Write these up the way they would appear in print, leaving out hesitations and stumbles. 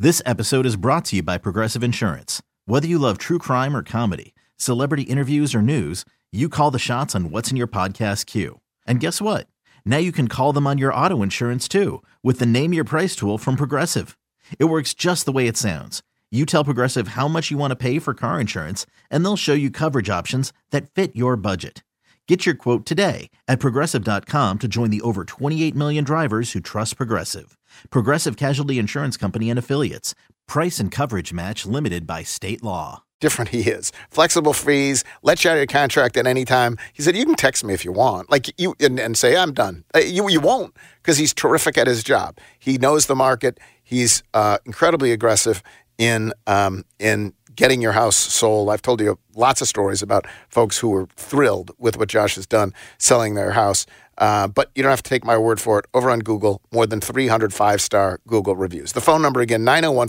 This episode is brought to you by Progressive Insurance. Whether you love true crime or comedy, celebrity interviews or news, you call the shots on what's in your podcast queue. And guess what? Now you can call them on your auto insurance too with the Name Your Price tool from Progressive. It works just the way it sounds. You tell Progressive how much you want to pay for car insurance, and they'll show you coverage options that fit your budget. Get your quote today at Progressive.com to join the over 28 million drivers who trust Progressive. Progressive Casualty Insurance Company and Affiliates. Price and coverage match limited by state law. Different he is. Flexible fees, let you out of your contract at any time. He said, you can text me if you want, and say, I'm done. You won't, because he's terrific at his job. He knows the market. He's incredibly aggressive in getting your house sold. I've told you lots of stories about folks who were thrilled with what Josh has done selling their house. But you don't have to take my word for it. Over on Google, more than 300 five-star Google reviews. The phone number again,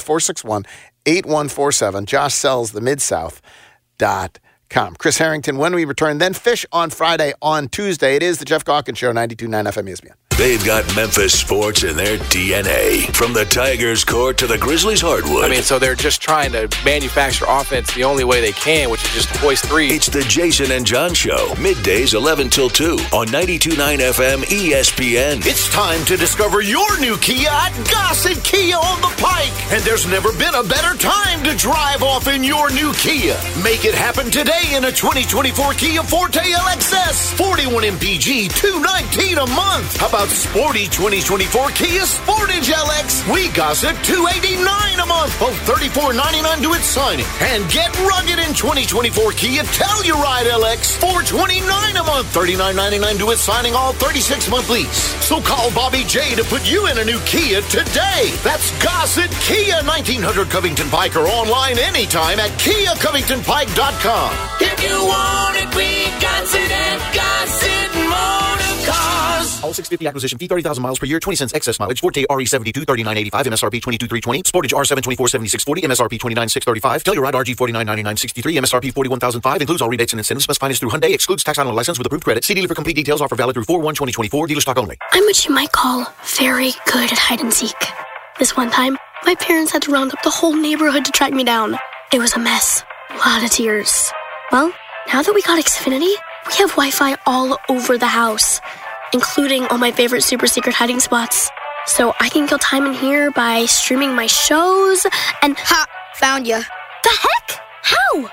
901-461-8147. Josh sells the midsouth.com. Chris Harrington, when we return, then Fish on Friday. On Tuesday, it is the Jeff Calkins Show, 92.9 FM ESPN. They've got Memphis sports in their DNA. From the Tigers court to the Grizzlies hardwood. So they're just trying to manufacture offense the only way they can, which is just to hoist three. It's the Jason and John Show. Middays 11 till 2 on 92.9 FM ESPN. It's time to discover your new Kia at Gossett Kia on the Pike. And there's never been a better time to drive off in your new Kia. Make it happen today in a 2024 Kia Forte LXS. 41 MPG, $219 a month. How about sporty 2024 Kia Sportage LX? We gossip $289 a month, both $34.99 to its signing. And get rugged in 2024 Kia Telluride LX, $429 a month, $39.99 to its signing, all 36-month lease. So call Bobby J to put you in a new Kia today. That's Gossett Kia, 1900 Covington Pike, or online anytime at KiaCovingtonPike.com. If you want it, we got it at Gossett Motor Cars. All 650 acquisition fee, 30,000 miles per year, 20 cents excess mileage. Forte RE72, $39.85, MSRP $22,320. Sportage R7, $24,7640, MSRP $29,635. Telluride RG $49,9963, MSRP $41,005. Includes all rebates and incentives. Must finance through Hyundai. Excludes tax on license with approved credit. See dealer for complete details. Offer valid through 4/1/2024. Dealer stock only. I'm what you might call very good at hide and seek. This one time, my parents had to round up the whole neighborhood to track me down. It was a mess. A lot of tears. Well, now that we got Xfinity, we have Wi-Fi all over the house, including all my favorite super secret hiding spots. So I can kill time in here by streaming my shows and... Ha! Found ya. The heck? How?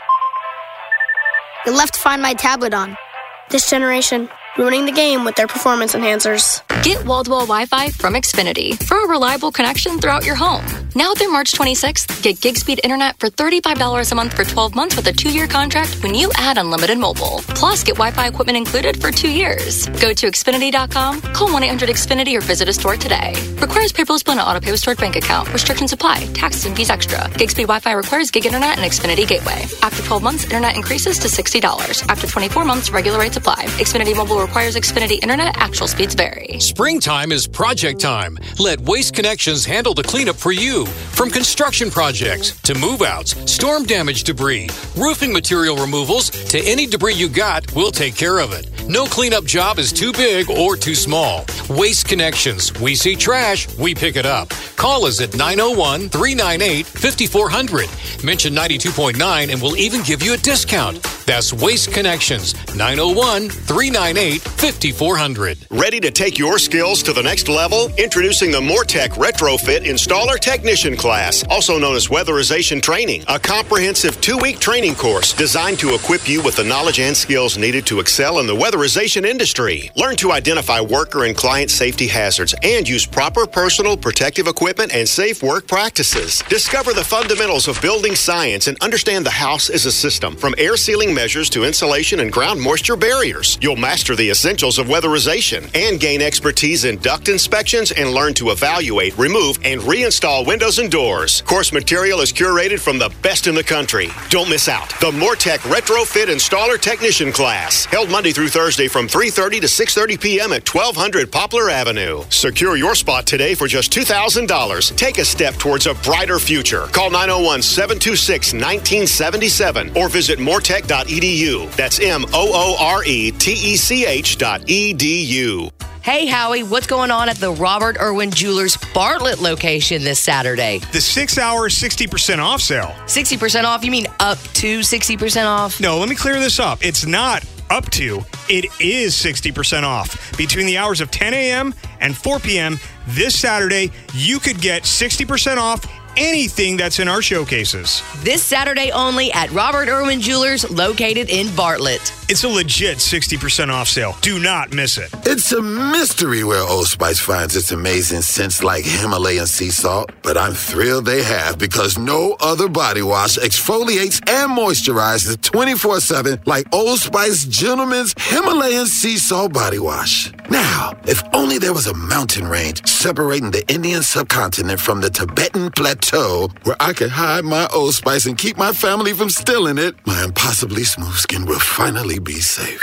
You left Find My tablet on. This generation, ruining the game with their performance enhancers. Get wall-to-wall Wi-Fi from Xfinity for a reliable connection throughout your home. Now through March 26th, get gig speed internet for $35 a month for 12 months with a 2-year contract when you add unlimited mobile. Plus, get Wi-Fi equipment included for 2 years. Go to Xfinity.com, call 1-800-XFINITY, or visit a store today. Requires paperless bill and auto-pay with stored bank account. Restrictions apply. Taxes and fees extra. Gig speed Wi-Fi requires gig internet and Xfinity Gateway. After 12 months, internet increases to $60. After 24 months, regular rates apply. Xfinity Mobile requires Xfinity internet. Actual speeds vary. Springtime is project time. Let Waste Connections handle the cleanup for you. From construction projects to move-outs, storm damage debris, roofing material removals, to any debris you got, we'll take care of it. No cleanup job is too big or too small. Waste Connections. We see trash, we pick it up. Call us at 901-398-5400. Mention 92.9 and we'll even give you a discount. That's Waste Connections. 901-398-5400. Ready to take your skills to the next level? Introducing the Mortec Retrofit Installer Technician class, also known as Weatherization Training, a comprehensive 2-week training course designed to equip you with the knowledge and skills needed to excel in the weatherization industry. Learn to identify worker and client safety hazards and use proper personal protective equipment and safe work practices. Discover the fundamentals of building science and understand the house as a system, from air sealing measures to insulation and ground moisture barriers. You'll master the essentials of weatherization and gain expertise in duct inspections and learn to evaluate, remove, and reinstall windows and doors. Course material is curated from the best in the country. Don't miss out. The Mortec Retrofit Installer Technician class, held Monday through Thursday from 3:30 to 6:30 p.m. at 1200 Poplar Avenue. Secure your spot today for just $2,000. Take a step towards a brighter future. Call 901-726-1977 or visit mortec.edu. That's MOORETECH.edu. Hey, Howie, what's going on at the Robert Irwin Jewelers Bartlett location this Saturday? The 6-hour 60% off sale. 60% off? You mean up to 60% off? No, let me clear this up. It's not up to. It is 60% off. Between the hours of 10 a.m. and 4 p.m. this Saturday, you could get 60% off anything that's in our showcases. This Saturday only at Robert Irwin Jewelers, located in Bartlett. It's a legit 60% off sale. Do not miss it. It's a mystery where Old Spice finds its amazing scents like Himalayan sea salt, but I'm thrilled they have, because no other body wash exfoliates and moisturizes 24/7 like Old Spice Gentleman's Himalayan sea salt body wash. Now, if only there was a mountain range separating the Indian subcontinent from the Tibetan plateau where I could hide my Old Spice and keep my family from stealing it, my impossibly smooth skin will finally be safe.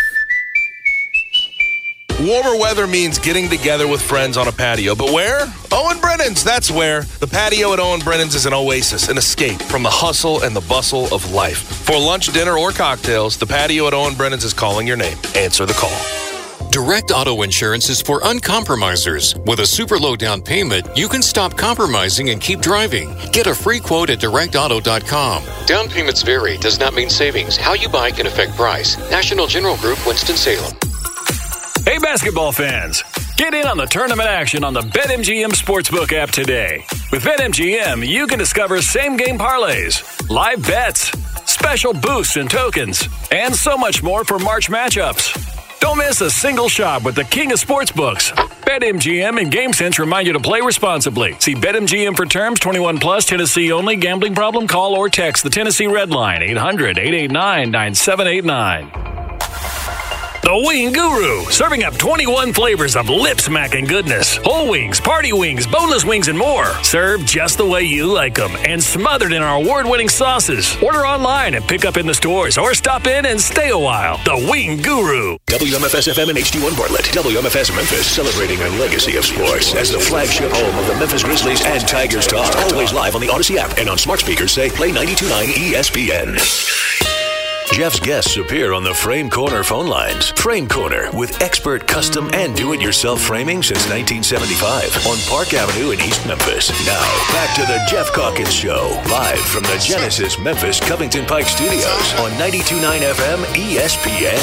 Warmer weather means getting together with friends on a patio. But where? Owen Brennan's, that's where. The patio at Owen Brennan's is an oasis, an escape from the hustle and the bustle of life. For lunch, dinner, or cocktails, the patio at Owen Brennan's is calling your name. Answer the call. Direct Auto Insurance is for uncompromisers. With a super low down payment, you can stop compromising and keep driving. Get a free quote at directauto.com. Down payments vary, does not mean savings. How you buy can affect price. National General Group, Winston-Salem. Hey, basketball fans. Get in on the tournament action on the BetMGM Sportsbook app today. With BetMGM, you can discover same-game parlays, live bets, special boosts and tokens, and so much more for March matchups. Don't miss a single shot with the king of sportsbooks. BetMGM and GameSense remind you to play responsibly. See BetMGM for terms. 21 plus, Tennessee only. Gambling problem? Call or text the Tennessee Red Line, 800-889-9789. The Wing Guru, serving up 21 flavors of lip-smacking goodness. Whole wings, party wings, boneless wings, and more. Served just the way you like them and smothered in our award-winning sauces. Order online and pick up in the stores or stop in and stay a while. The Wing Guru. WMFS-FM and HD1 Bartlett. WMFS Memphis, celebrating a legacy of sports as the flagship home of the Memphis Grizzlies and Tigers talk. Always live on the Odyssey app and on smart speakers. Say Play 92.9 ESPN. Jeff's guests appear on the Frame Corner phone lines. Frame Corner, with expert custom and do-it-yourself framing since 1975 on Park Avenue in East Memphis. Now, back to the Jeff Calkins Show, live from the Genesis Memphis Covington Pike Studios on 92.9 FM ESPN.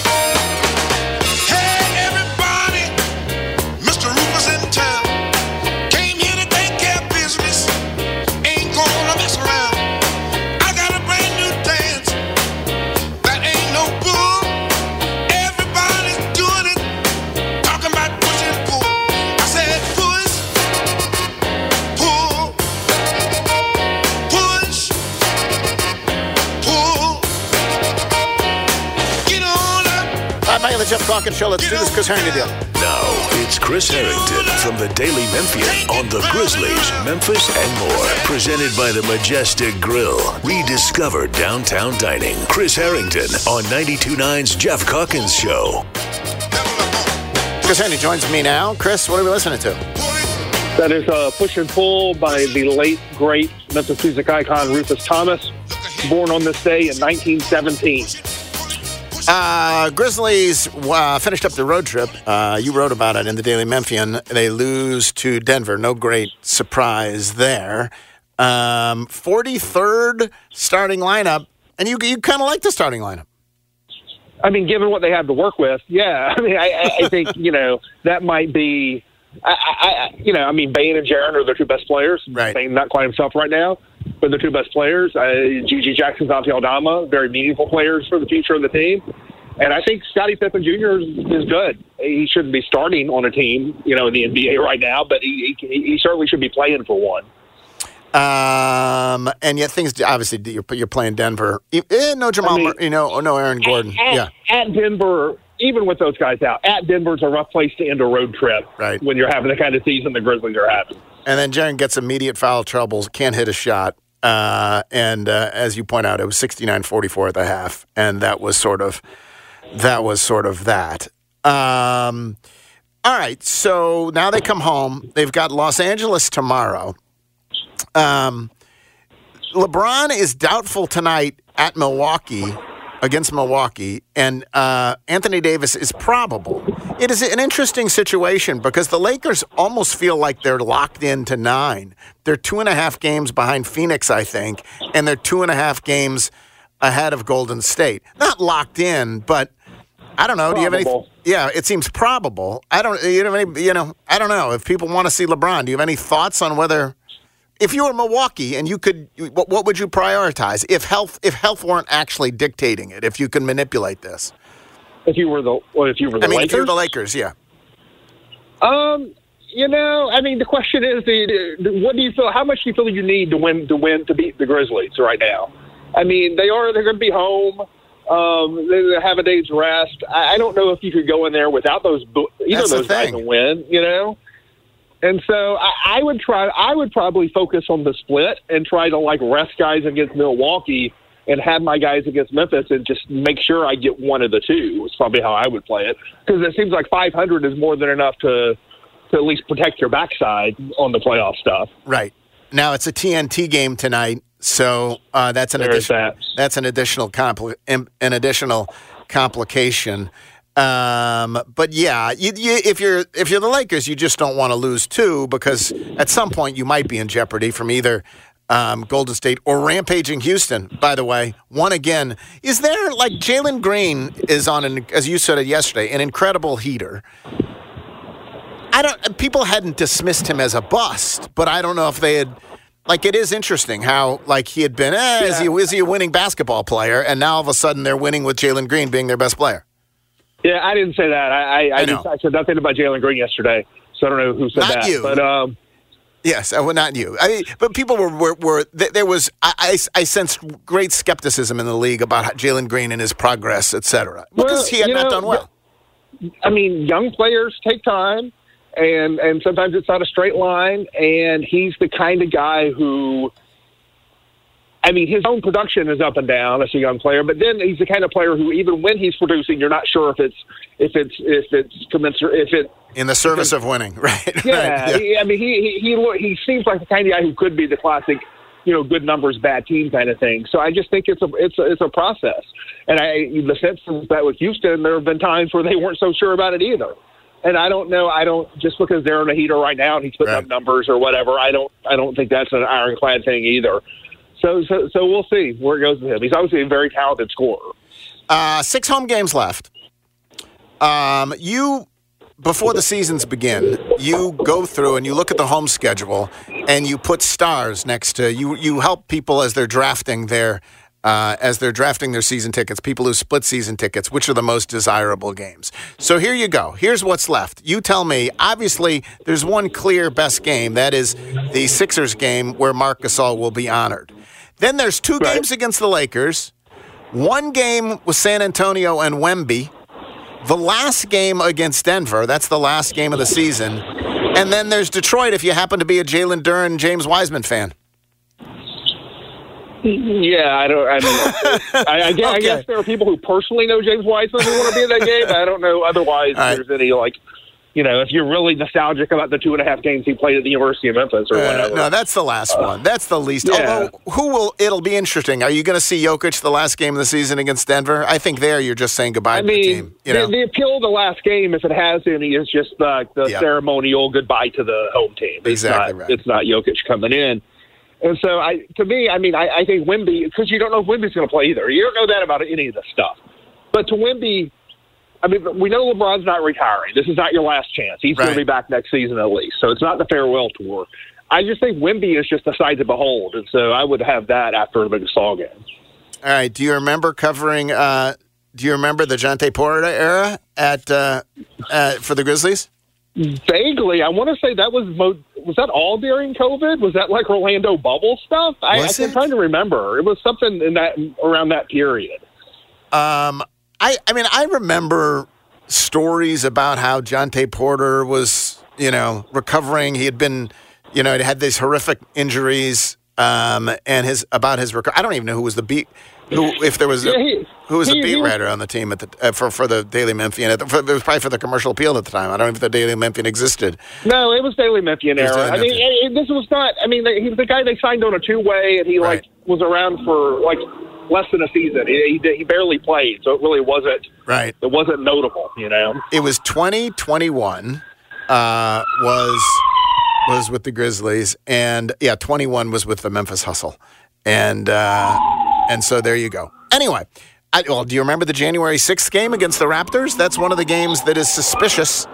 The Jeff Calkins Show. Let's do this Chris Harrington deal. Now, it's Chris Harrington from the Daily Memphian on the Grizzlies, Memphis, and more. Presented by the Majestic Grill. Rediscover downtown dining. Chris Harrington on 92.9's Jeff Calkins Show. Chris Harrington joins me now. Chris, what are we listening to? That is Push and Pull by the late, great Memphis music icon Rufus Thomas, born on this day in 1917. Grizzlies finished up the road trip. You wrote about it in the Daily Memphian. They lose to Denver. No great surprise there. 43rd starting lineup, and you kind of like the starting lineup. I mean, given what they have to work with, yeah. I mean, I think, that might be, Bane and Jaren are their two best players. Right. Bane not quite himself right now, but the two best players. Gigi Jackson, Santi Aldama, very meaningful players for the future of the team. And I think Scottie Pippen Jr. is good. He shouldn't be starting on a team, in the NBA right now, but he certainly should be playing for one. And yet things, obviously, you're playing Denver. No Jamal, no Aaron Gordon. At Denver, even with those guys out, at Denver's a rough place to end a road trip. Right. When you're having the kind of season the Grizzlies are having. And then Jaren gets immediate foul troubles, can't hit a shot. And as you point out, it was 69-44 at the half, and that was sort of that. All right, so now they come home. They've got Los Angeles tomorrow. LeBron is doubtful tonight at Milwaukee. against Milwaukee, and Anthony Davis is probable. It is an interesting situation because the Lakers almost feel like they're locked into 9. They're 2.5 games behind Phoenix, I think, and they're 2.5 games ahead of Golden State. Not locked in, but I don't know. Probable. Do you have any? Yeah, it seems probable. I don't. You have any? I don't know. If people want to see LeBron, do you have any thoughts on whether? If you were Milwaukee and you could, what would you prioritize if health weren't actually dictating it? If you can manipulate this, if you were the Lakers, if you were the Lakers, yeah. The question is, what do you feel? How much do you feel you need to win to beat the Grizzlies right now? I mean, they're going to be home. They have a day's rest. I don't know if you could go in there without either of those guys and win. And so I would probably focus on the split and try to rest guys against Milwaukee and have my guys against Memphis and just make sure I get one of the two. It's probably how I would play it, because it seems like 500 is more than enough to at least protect your backside on the playoff stuff. Right. Now it's a TNT game tonight, so that's an additional complication. But yeah, if you're the Lakers, you just don't want to lose 2, because at some point you might be in jeopardy from either Golden State or rampaging Houston. By the way, one again. Is there Jalen Green is on as you said it yesterday, an incredible heater. People hadn't dismissed him as a bust, but I don't know if they had. It is interesting how he had been. Is he a winning basketball player, and now all of a sudden they're winning with Jalen Green being their best player. Yeah, I didn't say that. I said nothing about Jalen Green yesterday, so I don't know who said not that. You. But yes, well, not you. But people were there was. I sensed great skepticism in the league about Jalen Green and his progress, etc. Because he had not done well. I mean, young players take time, and sometimes it's not a straight line. And he's the kind of guy who. I mean, his own production is up and down as a young player, but then he's the kind of player who, even when he's producing, you're not sure if it's commensurate, in the service of winning, right? Yeah, right, yeah. I mean, he seems like the kind of guy who could be the classic, good numbers, bad team kind of thing. So I just think it's a process, and the sense is that with Houston, there have been times where they weren't so sure about it either. And I don't know. Just because they're in a heater right now and he's putting up numbers or whatever. I don't think that's an ironclad thing either. So we'll see where it goes with him. He's obviously a very talented scorer. 6 home games left. Before the seasons begin, you go through and you look at the home schedule and you put stars next to you help people as they're drafting their season tickets, people who split season tickets, which are the most desirable games. So here you go. Here's what's left. You tell me. Obviously, there's one clear best game. That is the Sixers game where Marc Gasol will be honored. Then there's 2 games against the Lakers, 1 game with San Antonio and Wemby, the last game against Denver. That's the last game of the season. And then there's Detroit if you happen to be a Jalen Duren, James Wiseman fan. Yeah, I guess there are people who personally know James Wiseman who want to be in that game. I don't know otherwise there's any, if you're really nostalgic about the 2.5 games he played at the University of Memphis or whatever. No, that's the last one. That's the least. Yeah. Although, it'll be interesting. Are you going to see Jokic the last game of the season against Denver? I think you're just saying goodbye to the team. The appeal of the last game, if it has any, is just the ceremonial goodbye to the home team. Exactly right. It's not Jokic coming in. And so, I think Wemby, because you don't know if Wemby's going to play either. You don't know that about any of this stuff. But to Wemby, we know LeBron's not retiring. This is not your last chance. He's going to be back next season at least. So it's not the farewell tour. I just think Wemby is just a sight to behold. And so I would have that after the Gasol game. All right. Do you remember covering the Jontay Porter era for the Grizzlies? Vaguely. I want to say that was that all during COVID? Was that like Orlando bubble stuff? I'm trying to remember. It was something around that period. I remember stories about how Jontay Porter was, recovering. He had been, he had these horrific injuries, and his recovery. I don't even know who was the beat writer on the team at the for the Daily Memphian. It was probably for the Commercial Appeal at the time. I don't know if the Daily Memphian existed. No, it was Daily Memphian era. This was not. He was the guy they signed on a 2-way, and he was around for less than a season. He barely played, so it really wasn't right. It wasn't notable, you know. It was 2021 was with the Grizzlies, and 21 was with the Memphis Hustle, and so there you go. Anyway, do you remember the January 6th game against the Raptors? That's one of the games that is suspicious.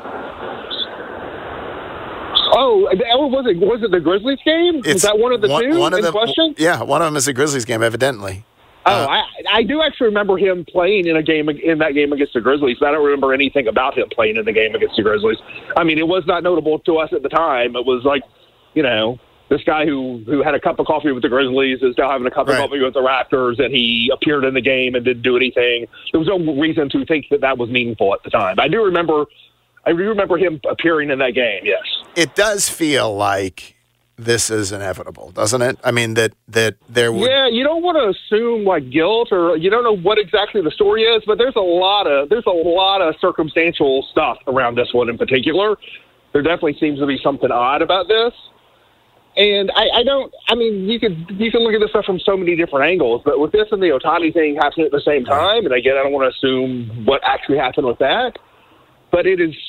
Oh, was it the Grizzlies game? Is that one of the two in question? Yeah, one of them is the Grizzlies game, evidently. I do actually remember him playing in that game against the Grizzlies, but I don't remember anything about him playing in the game against the Grizzlies. I mean, it was not notable to us at the time. It was like, you know, this guy who had a cup of coffee with the Grizzlies is now having a cup of coffee with the Raptors, and he appeared in the game and didn't do anything. There was no reason to think that was meaningful at the time. I do remember him appearing in that game, yes. It does feel like this is inevitable, doesn't it? I mean, that there would... Yeah, you don't want to assume, like, guilt, or you don't know what exactly the story is, but there's a lot of circumstantial stuff around this one in particular. There definitely seems to be something odd about this. And you can look at this stuff from so many different angles, but with this and the Ohtani thing happening at the same time, and again, I don't want to assume what actually happened with that, but it has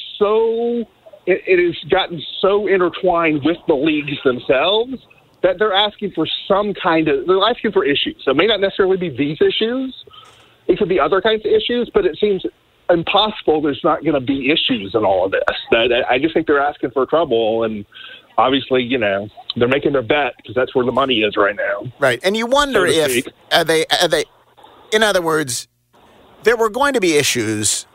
gotten so intertwined with the leagues themselves that they're asking for they're asking for issues. So it may not necessarily be these issues. It could be other kinds of issues, but it seems impossible there's not going to be issues in all of this. I just think they're asking for trouble, and obviously, you know, they're making their bet because that's where the money is right now. Right. And you wonder if are they in other words, there were going to be issues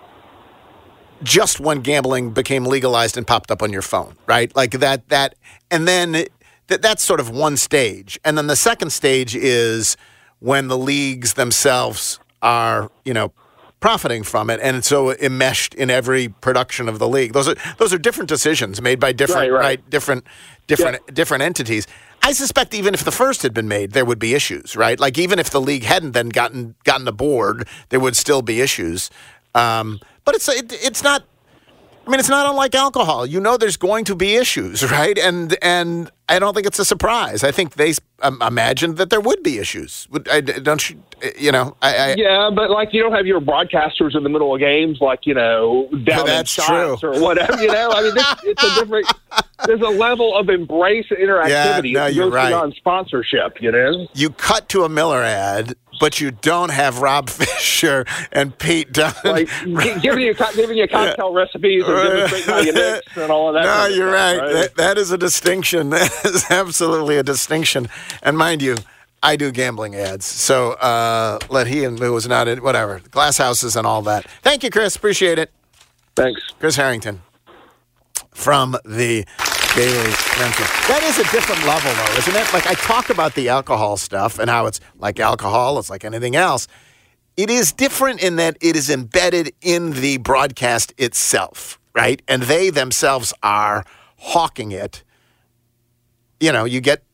just when gambling became legalized and popped up on your phone, right? Like that and then that's sort of one stage. And then the second stage is when the leagues themselves are, you know, profiting from it, and so enmeshed in every production of the league. Those are different decisions made by different different entities. I suspect even if the first had been made, there would be issues, right? Like even if the league hadn't then gotten the board, there would still be issues. But it's not. I mean, it's not unlike alcohol. You know, there's going to be issues, right? And I don't think it's a surprise. I think they imagined that there would be issues. Don't you? You know, yeah, but like you don't have your broadcasters in the middle of games, like you know, down in shots or whatever. You know, I mean, it's a different. There's a level of embrace and interactivity. Yeah, no, you're right. Beyond sponsorship, you know. You cut to a Miller ad, but you don't have Rob Fisher and Pete Dunne. Like giving you cocktail recipes and demonstrating how you mix and all of that. No, you're stuff, right. That is a distinction. That is absolutely a distinction. And mind you, I do gambling ads. So let he and who was not in, whatever, glass houses and all that. Thank you, Chris. Appreciate it. Thanks. Chris Harrington from the Daily Mention. That is a different level, though, isn't it? Like, I talk about the alcohol stuff and how it's like alcohol, it's like anything else. It is different in that it is embedded in the broadcast itself, right? And they themselves are hawking it. You know, you get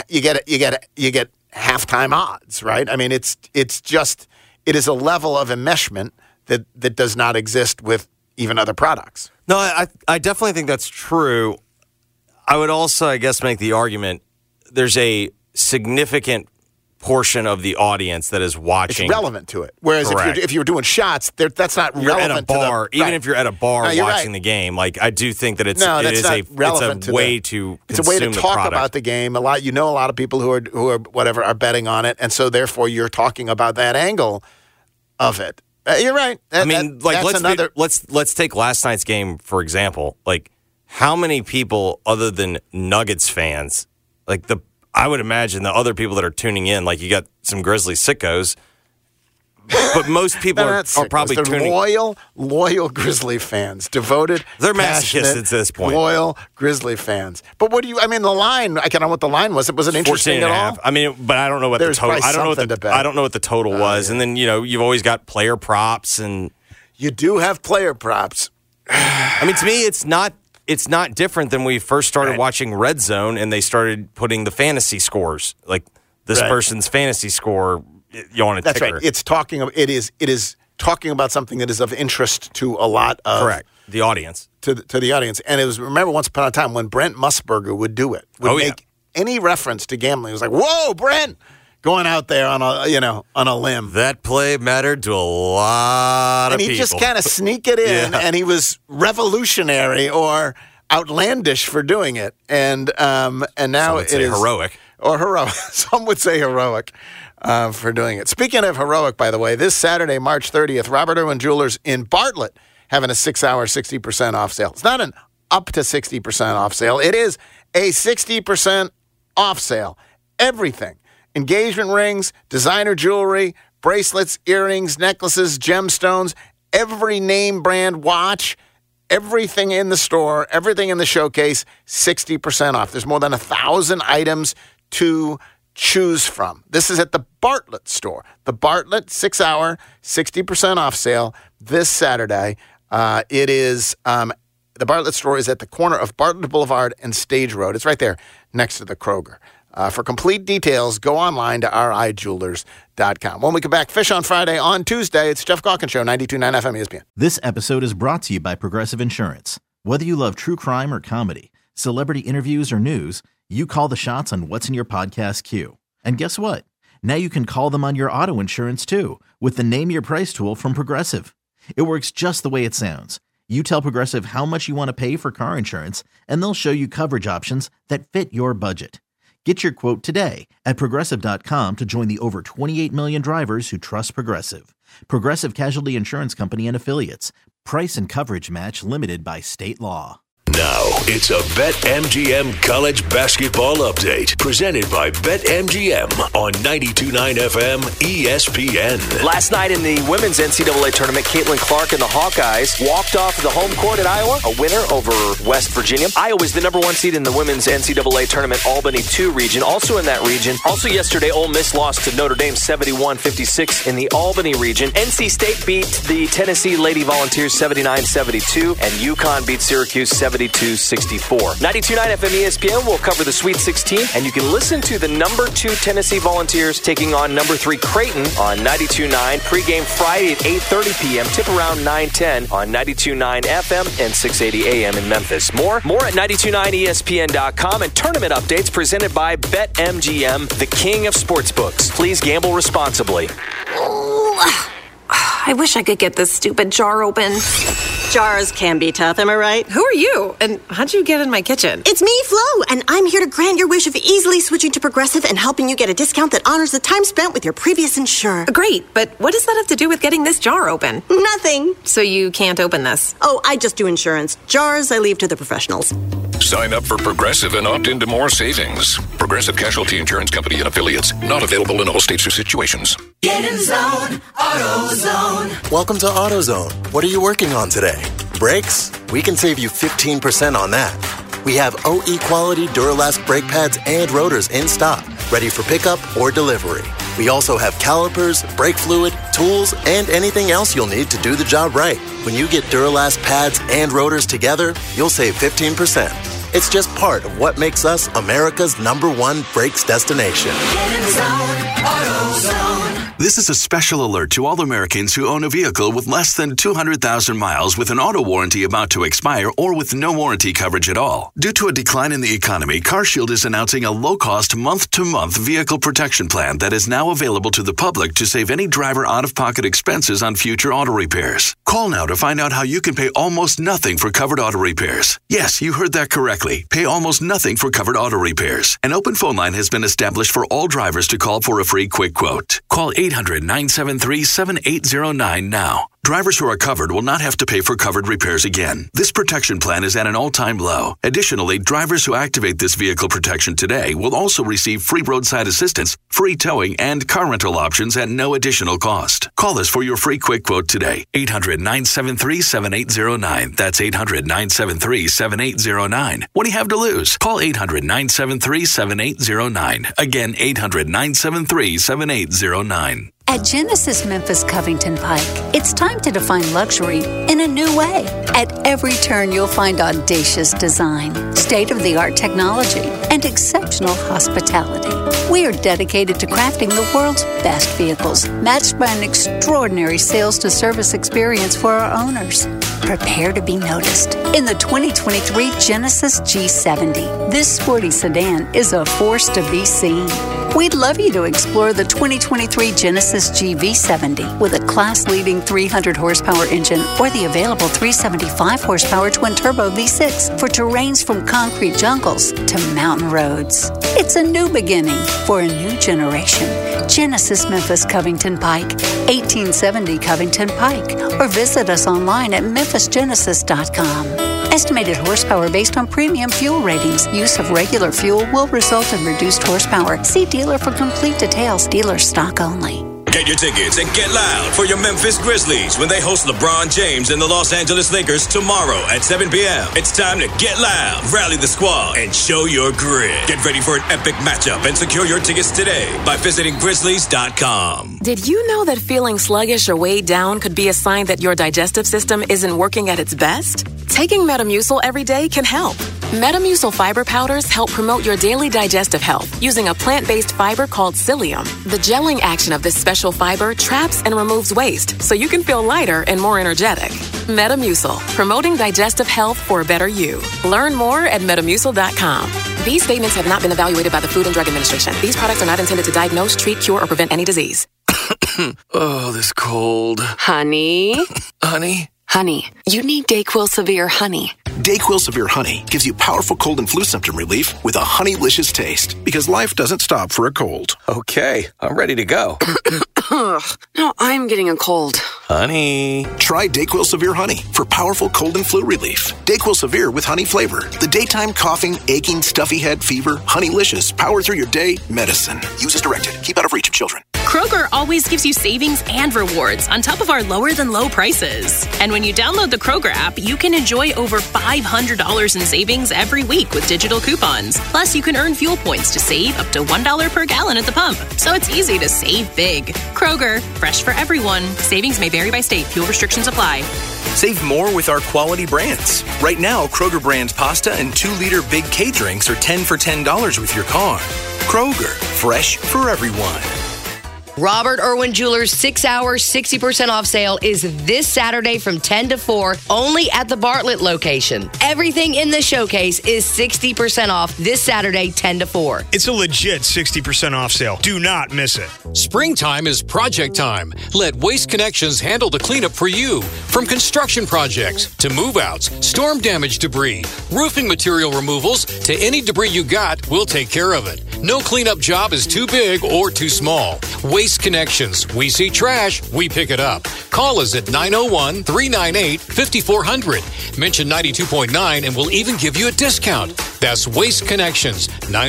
halftime odds, right? I mean, it is a level of enmeshment that does not exist with even other products. No, I definitely think that's true. I would also, I guess, make the argument there's a significant portion of the audience that is watching. It's relevant to it. Whereas if you're doing shots, that's not relevant at a bar. to the... Even if you're at a bar watching the game, like I do think that it's a way to talk about the game. A lot of people who are whatever are betting on it, and so therefore you're talking about that angle of it. You're right. Let's take last night's game for example. Like, how many people other than Nuggets fans, like I would imagine the other people that are tuning in, like you got some Grizzly sickos, but most people are probably tuning. Loyal Grizzly fans, devoted. They're masochists at this point. Loyal Grizzly fans. But what do you? I mean, the line. I don't know what the line was. It wasn't interesting at all. I mean, but I don't know what the total. I don't know what the total was. And then you've always got player props, and you do have player props. I mean, to me, it's not different than we first started watching Red Zone, and they started putting the fantasy scores, like this person's fantasy score. You want a ticker. That's right. It's talking. It is talking about something that is of interest to a lot of the audience. To the audience, and it was, remember, once upon a time when Brent Musburger would do it, would make any reference to gambling. It was like, whoa, Brent, going out there on a limb. That play mattered to a lot of people. And he just kind of sneak it in, and he was revolutionary or outlandish for doing it. And now it is heroic. Or heroic. Some would say heroic for doing it. Speaking of heroic, by the way, this Saturday, March 30th, Robert Irwin Jewelers in Bartlett having a 6-hour 60% off sale. It's not an up to 60% off sale. It is a 60% off sale. Everything. Engagement rings, designer jewelry, bracelets, earrings, necklaces, gemstones, every name brand watch, everything in the store, everything in the showcase, 60% off. There's more than 1,000 items to choose from. This is at the Bartlett store. The Bartlett 6-hour, 60% off sale this Saturday. It is, the Bartlett store is at the corner of Bartlett Boulevard and Stage Road. It's right there next to the Kroger. For complete details, go online to rijewelers.com. When we come back, Fish on Friday. On Tuesday, it's Jeff Calkins Show, 92.9 FM ESPN. This episode is brought to you by Progressive Insurance. Whether you love true crime or comedy, celebrity interviews or news, you call the shots on what's in your podcast queue. And guess what? Now you can call them on your auto insurance too with the Name Your Price tool from Progressive. It works just the way it sounds. You tell Progressive how much you want to pay for car insurance, and they'll show you coverage options that fit your budget. Get your quote today at Progressive.com to join the over 28 million drivers who trust Progressive. Progressive Casualty Insurance Company and Affiliates. Price and coverage match limited by state law. Now, it's a BetMGM college basketball update presented by BetMGM on 92.9 FM ESPN. Last night in the women's NCAA tournament, Caitlin Clark and the Hawkeyes walked off the home court at Iowa, a winner over West Virginia. Iowa is the number 1 seed in the women's NCAA tournament Albany 2 region, also in that region. Also yesterday, Ole Miss lost to Notre Dame 71-56 in the Albany region. NC State beat the Tennessee Lady Volunteers 79-72, and UConn beat Syracuse 72-64. 92.9 FM ESPN will cover the Sweet 16, and you can listen to the number 2 Tennessee Volunteers taking on number 3 Creighton on 92.9. Pregame Friday at 8:30 p.m. Tip around 9:10 on 92.9 FM and 680 AM in Memphis. More at 92.9ESPN.com, and tournament updates presented by BetMGM, the king of sportsbooks. Please gamble responsibly. I wish I could get this stupid jar open. Jars can be tough, am I right? Who are you? And how'd you get in my kitchen? It's me, Flo, and I'm here to grant your wish of easily switching to Progressive and helping you get a discount that honors the time spent with your previous insurer. Great, but what does that have to do with getting this jar open? Nothing. So you can't open this? Oh, I just do insurance. Jars, I leave to the professionals. Sign up for Progressive and opt into more savings. Progressive Casualty Insurance Company and Affiliates. Not available in all states or situations. Get in zone, AutoZone. Welcome to AutoZone. What are you working on today? Brakes? We can save you 15% on that. We have OE quality Duralast brake pads and rotors in stock, ready for pickup or delivery. We also have calipers, brake fluid, tools, and anything else you'll need to do the job right. When you get Duralast pads and rotors together, you'll save 15%. It's just part of what makes us America's #1 brakes destination. Get in zone, AutoZone. This is a special alert to all Americans who own a vehicle with less than 200,000 miles with an auto warranty about to expire or with no warranty coverage at all. Due to a decline in the economy, CarShield is announcing a low-cost month-to-month vehicle protection plan that is now available to the public to save any driver out-of-pocket expenses on future auto repairs. Call now to find out how you can pay almost nothing for covered auto repairs. Yes, you heard that correctly. Pay almost nothing for covered auto repairs. An open phone line has been established for all drivers to call for a free quick quote. Call 800-973-7809 now. Drivers who are covered will not have to pay for covered repairs again. This protection plan is at an all-time low. Additionally, drivers who activate this vehicle protection today will also receive free roadside assistance, free towing, and car rental options at no additional cost. Call us for your free quick quote today. 800-973-7809. That's 800-973-7809. What do you have to lose? Call 800-973-7809. Again, 800-973-7809. At Genesis Memphis Covington Pike, it's time to define luxury in a new way. At every turn, you'll find audacious design, state-of-the-art technology, and exceptional hospitality. We are dedicated to crafting the world's best vehicles, matched by an extraordinary sales-to-service experience for our owners. Prepare to be noticed in the 2023 Genesis G70. This sporty sedan is a force to be seen. We'd love you to explore the 2023 Genesis GV70 with a class-leading 300 horsepower engine or the available 375 horsepower twin-turbo V6 for terrains from concrete jungles to mountain roads. It's a new beginning for a new generation. Genesis Memphis Covington Pike, 1870 Covington Pike, or visit us online at memphisgenesis.com. Estimated horsepower based on premium fuel ratings. Use of regular fuel will result in reduced horsepower. See dealer for complete details. Dealer stock only. Get your tickets and get loud for your Memphis Grizzlies when they host LeBron James and the Los Angeles Lakers tomorrow at 7 p.m. It's time to get loud, rally the squad, and show your grit. Get ready for an epic matchup and secure your tickets today by visiting Grizzlies.com. Did you know that feeling sluggish or weighed down could be a sign that your digestive system isn't working at its best? Taking Metamucil every day can help. Metamucil fiber powders help promote your daily digestive health using a plant-based fiber called psyllium. The gelling action of this special fiber traps and removes waste so you can feel lighter and more energetic. Metamucil, promoting digestive health for a better you. Learn more at Metamucil.com. These statements have not been evaluated by the Food and Drug Administration. These products are not intended to diagnose, treat, cure, or prevent any disease. Oh, this cold. Honey? Honey? Honey, you need DayQuil Severe Honey. DayQuil Severe Honey gives you powerful cold and flu symptom relief with a honeylicious taste, because life doesn't stop for a cold. Okay, I'm ready to go. No, I'm getting a cold. Honey. Try DayQuil Severe Honey for powerful cold and flu relief. DayQuil Severe with honey flavor. The daytime coughing, aching, stuffy head, fever, honeylicious, power through your day medicine. Use as directed. Keep out of reach of children. Kroger always gives you savings and rewards on top of our lower-than-low prices. And when you download the Kroger app, you can enjoy over $500 in savings every week with digital coupons. Plus, you can earn fuel points to save up to $1 per gallon at the pump. So it's easy to save big. Kroger, fresh for everyone. Savings may vary by state. Fuel restrictions apply. Save more with our quality brands. Right now, Kroger brand pasta and 2-liter Big K drinks are 10 for $10 with your car. Kroger, fresh for everyone. Robert Irwin Jewelers 6-hour, 60% off sale is this Saturday from 10 to 4, only at the Bartlett location. Everything in the showcase is 60% off this Saturday, 10 to 4. It's a legit 60% off sale. Do not miss it. Springtime is project time. Let Waste Connections handle the cleanup for you. From construction projects to move-outs, storm damage debris, roofing material removals, to any debris you got, we'll take care of it. No cleanup job is too big or too small. Waste Connections. We see trash, we pick it up. Call us at 901-398-5400. Mention 92.9 and we'll even give you a discount. That's Waste Connections.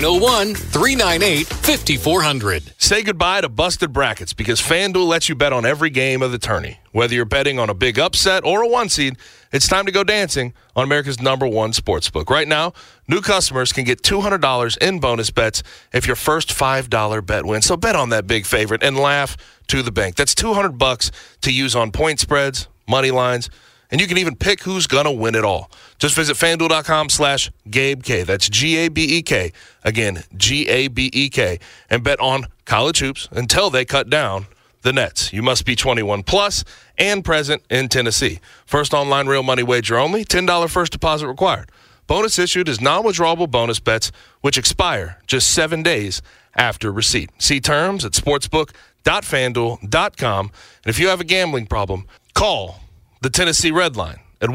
901-398-5400. Say goodbye to busted brackets because FanDuel lets you bet on every game of the tourney. Whether you're betting on a big upset or a 1-seed, it's time to go dancing on America's #1 sportsbook. Right now, new customers can get $200 in bonus bets if your first $5 bet wins. So bet on that big favorite and laugh to the bank. That's $200 to use on point spreads, money lines, and you can even pick who's going to win it all. Just visit FanDuel.com/GabeK. That's GABEK. Again, GABEK. And bet on college hoops until they cut down the nets. You must be 21 plus and present in Tennessee. First online real money wager only. $10 first deposit required. Bonus issued is non-withdrawable bonus bets, which expire just 7 days after receipt. See terms at sportsbook.fanduel.com. And if you have a gambling problem, call the Tennessee Red Line at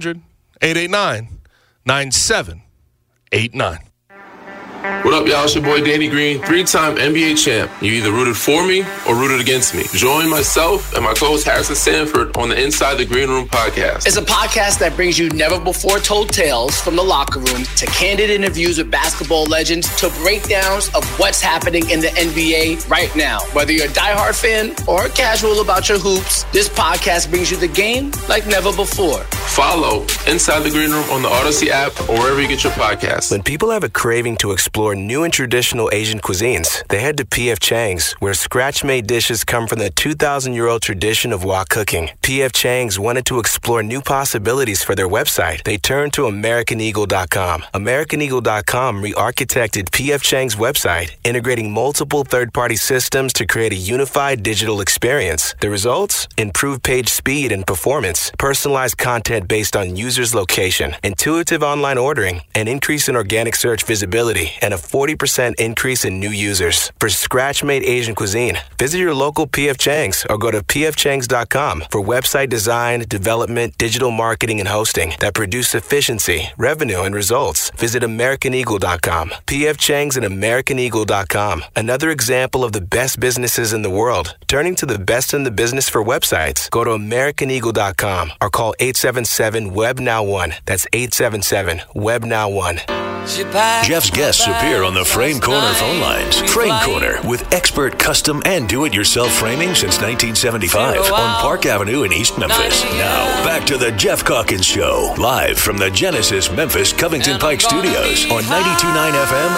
1-800-889-9789. What up, y'all? It's your boy Danny Green, 3-time NBA champ. You either rooted for me or rooted against me. Join myself and my co-host Harrison Sanford on the Inside the Green Room podcast. It's a podcast that brings you never-before-told tales from the locker room to candid interviews with basketball legends to breakdowns of what's happening in the NBA right now. Whether you're a diehard fan or casual about your hoops, this podcast brings you the game like never before. Follow Inside the Green Room on the Odyssey app or wherever you get your podcasts. When people have a craving to explore explore new and traditional Asian cuisines, they head to P.F. Chang's, where scratch-made dishes come from the 2,000-year-old tradition of wok cooking. P.F. Chang's wanted to explore new possibilities for their website. They turned to AmericanEagle.com. AmericanEagle.com re-architected P.F. Chang's website, integrating multiple third-party systems to create a unified digital experience. The results? Improved page speed and performance, personalized content based on users' location, intuitive online ordering, an increase in organic search visibility, and a 40% increase in new users. For scratch-made Asian cuisine, visit your local P.F. Chang's or go to pfchangs.com for website design, development, digital marketing, and hosting that produce efficiency, revenue, and results. Visit AmericanEagle.com. P.F. Chang's and AmericanEagle.com. Another example of the best businesses in the world. Turning to the best in the business for websites. Go to AmericanEagle.com or call 877-WEB-NOW1. That's 877-WEB-NOW1. Jeff's guests appear on the Frame Corner phone lines. Frame Corner, with expert custom and do-it-yourself framing since 1975 on Park Avenue in East Memphis. Now, back to the Jeff Calkins Show, live from the Genesis Memphis Covington Pike Studios on 92.9 FM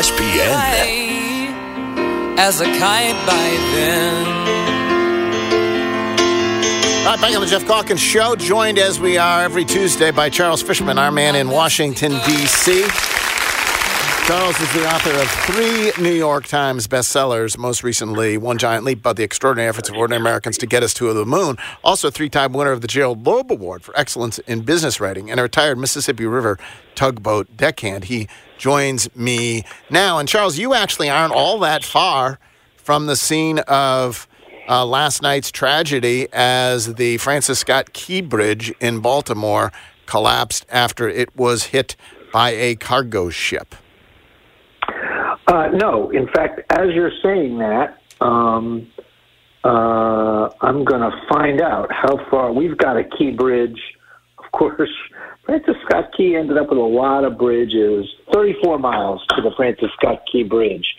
ESPN. As a kite by then. All right, back on the Jeff Calkins Show, joined as we are every Tuesday by Charles Fisherman, our man in Washington, D.C. Charles is the author of 3 New York Times bestsellers, most recently One Giant Leap About the Extraordinary Efforts of Ordinary Americans to Get Us to the Moon, also a 3-time winner of the Gerald Loeb Award for Excellence in Business Writing, and a retired Mississippi River tugboat deckhand. He joins me now. And Charles, you actually aren't all that far from the scene of last night's tragedy as the Francis Scott Key Bridge in Baltimore collapsed after it was hit by a cargo ship. No. In fact, as you're saying that, I'm going to find out how far. We've got a Key Bridge. Of course, Francis Scott Key ended up with a lot of bridges, 34 miles to the Francis Scott Key Bridge.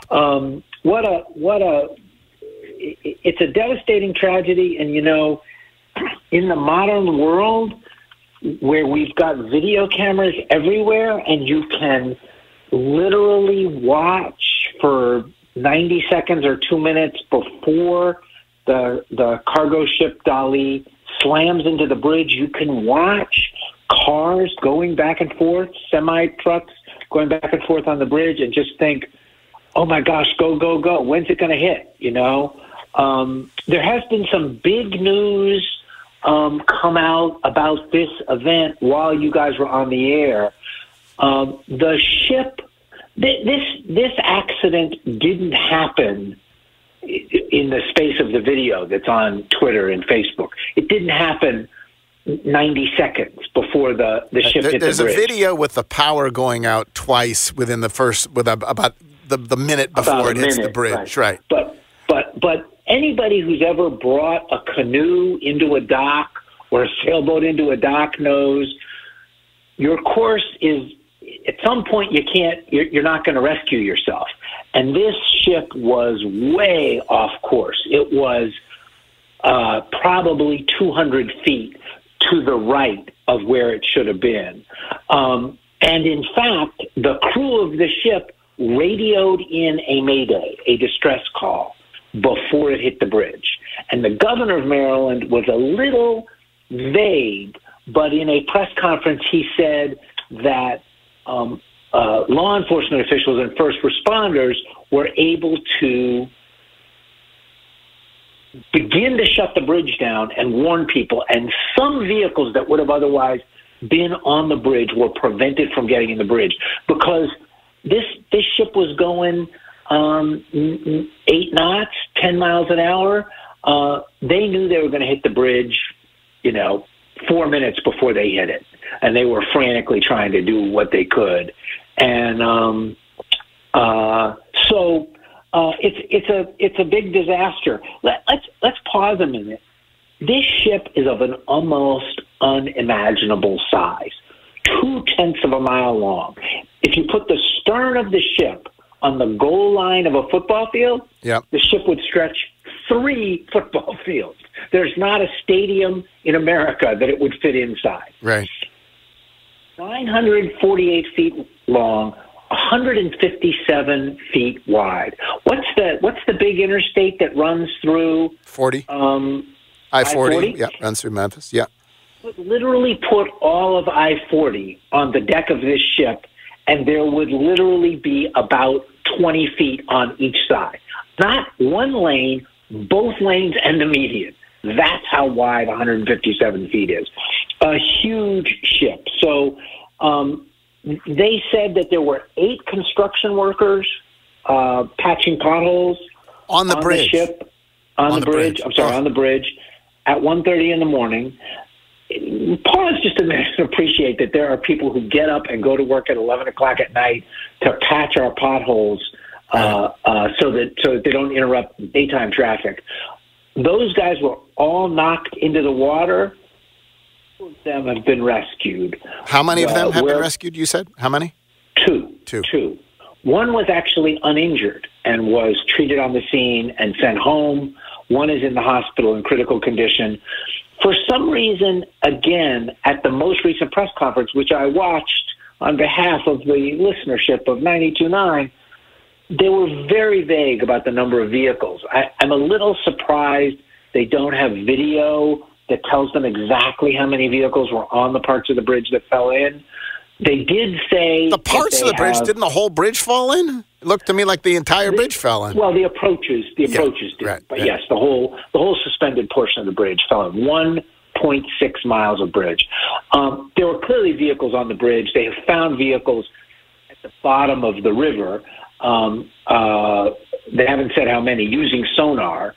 It's a devastating tragedy, and, you know, in the modern world where we've got video cameras everywhere and you can literally watch for 90 seconds or 2 minutes before the cargo ship Dali slams into the bridge, you can watch cars going back and forth, semi-trucks going back and forth on the bridge, and just think, oh my gosh, go, go, go. When's it going to hit, you know? There has been some big news come out about this event while you guys were on the air. The ship, this accident didn't happen in the space of the video that's on Twitter and Facebook. It didn't happen 90 seconds before the ship hit the bridge. There's a video with the power going out twice within the first, about the minute before it hits the bridge, right? But anybody who's ever brought a canoe into a dock or a sailboat into a dock knows your course is, at some point you're not going to rescue yourself. And this ship was way off course. It was probably 200 feet to the right of where it should have been. And in fact, the crew of the ship radioed in a mayday, a distress call, before it hit the bridge. And the governor of Maryland was a little vague, but in a press conference he said that law enforcement officials and first responders were able to begin to shut the bridge down and warn people, and some vehicles that would have otherwise been on the bridge were prevented from getting in the bridge because this ship was going 8 knots, 10 miles an hour. They knew they were going to hit the bridge, 4 minutes before they hit it, and they were frantically trying to do what they could. And so it's a big disaster. Let's pause a minute. This ship is of an almost unimaginable size, 0.2 of a mile long. If you put the stern of the ship on the goal line of a football field, the ship would stretch 3 football fields. There's not a stadium in America that it would fit inside. Right. 948 feet long, 157 feet wide. What's the big interstate that runs through 40? I-40, yeah, runs through Memphis, yeah. Would literally put all of I-40 on the deck of this ship, and there would literally be about 20 feet on each side. Not one lane, both lanes and the median. That's how wide 157 feet is. A huge ship. So they said that there were 8 construction workers patching potholes on the bridge. The ship, on the bridge. On the bridge at 1:30 in the morning. Pause just a minute and appreciate that there are people who get up and go to work at 11 o'clock at night to patch our potholes so that they don't interrupt daytime traffic. Those guys were all knocked into the water. Two of them have been rescued. How many of them have been rescued, you said? How many? Two. One was actually uninjured and was treated on the scene and sent home. One is in the hospital in critical condition. For some reason, again, at the most recent press conference, which I watched on behalf of the listenership of 92.9, they were very vague about the number of vehicles. I'm a little surprised they don't have video that tells them exactly how many vehicles were on the parts of the bridge that fell in. They did say the parts of the bridge. Didn't the whole bridge fall in? It looked to me like the entire bridge fell in. Well, the approaches did. Right, but yes, the whole suspended portion of the bridge fell in. 1.6 miles of bridge. There were clearly vehicles on the bridge. They have found vehicles at the bottom of the river. They haven't said how many, using sonar.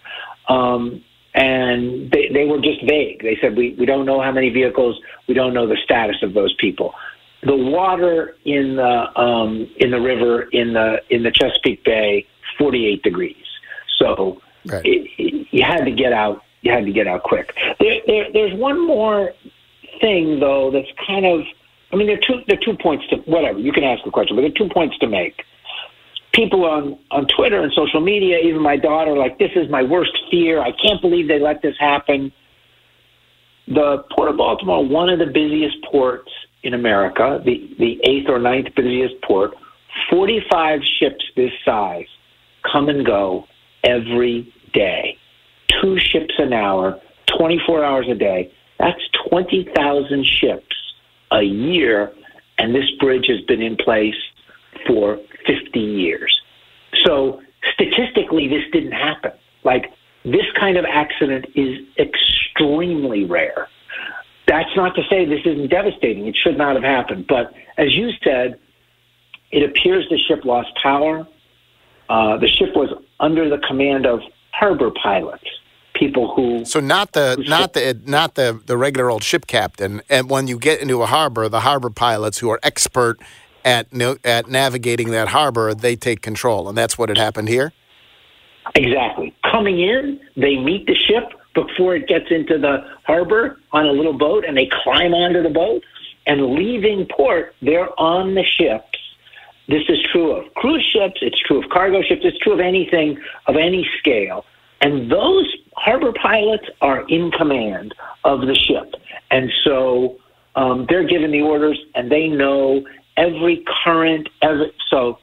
And they were just vague. They said, we don't know how many vehicles. We don't know the status of those people. The water in the river in the Chesapeake Bay, 48 degrees. So you had to get out. You had to get out quick. There's one more thing though that's kind of. I mean, there are 2 points to whatever. You can ask a question, but there are 2 points to make. People on Twitter and social media, even my daughter, like, this is my worst fear. I can't believe they let this happen. The Port of Baltimore, one of the busiest ports in America, the 8th or 9th busiest port, 45 ships this size come and go every day. 2 ships an hour, 24 hours a day. That's 20,000 ships a year, and this bridge has been in place for 50 years. So statistically, this didn't happen. Like, this kind of accident is extremely rare. That's not to say this isn't devastating. It should not have happened. But as you said, it appears the ship lost power. The ship was under the command of harbor pilots, people who. So not the regular old ship captain. And when you get into a harbor, the harbor pilots who are expert at navigating that harbor, they take control, and that's what had happened here? Exactly. Coming in, they meet the ship before it gets into the harbor on a little boat, and they climb onto the boat, and leaving port, they're on the ships. This is true of cruise ships, it's true of cargo ships, it's true of anything of any scale. And those harbor pilots are in command of the ship. And so they're given the orders, and they know every current, so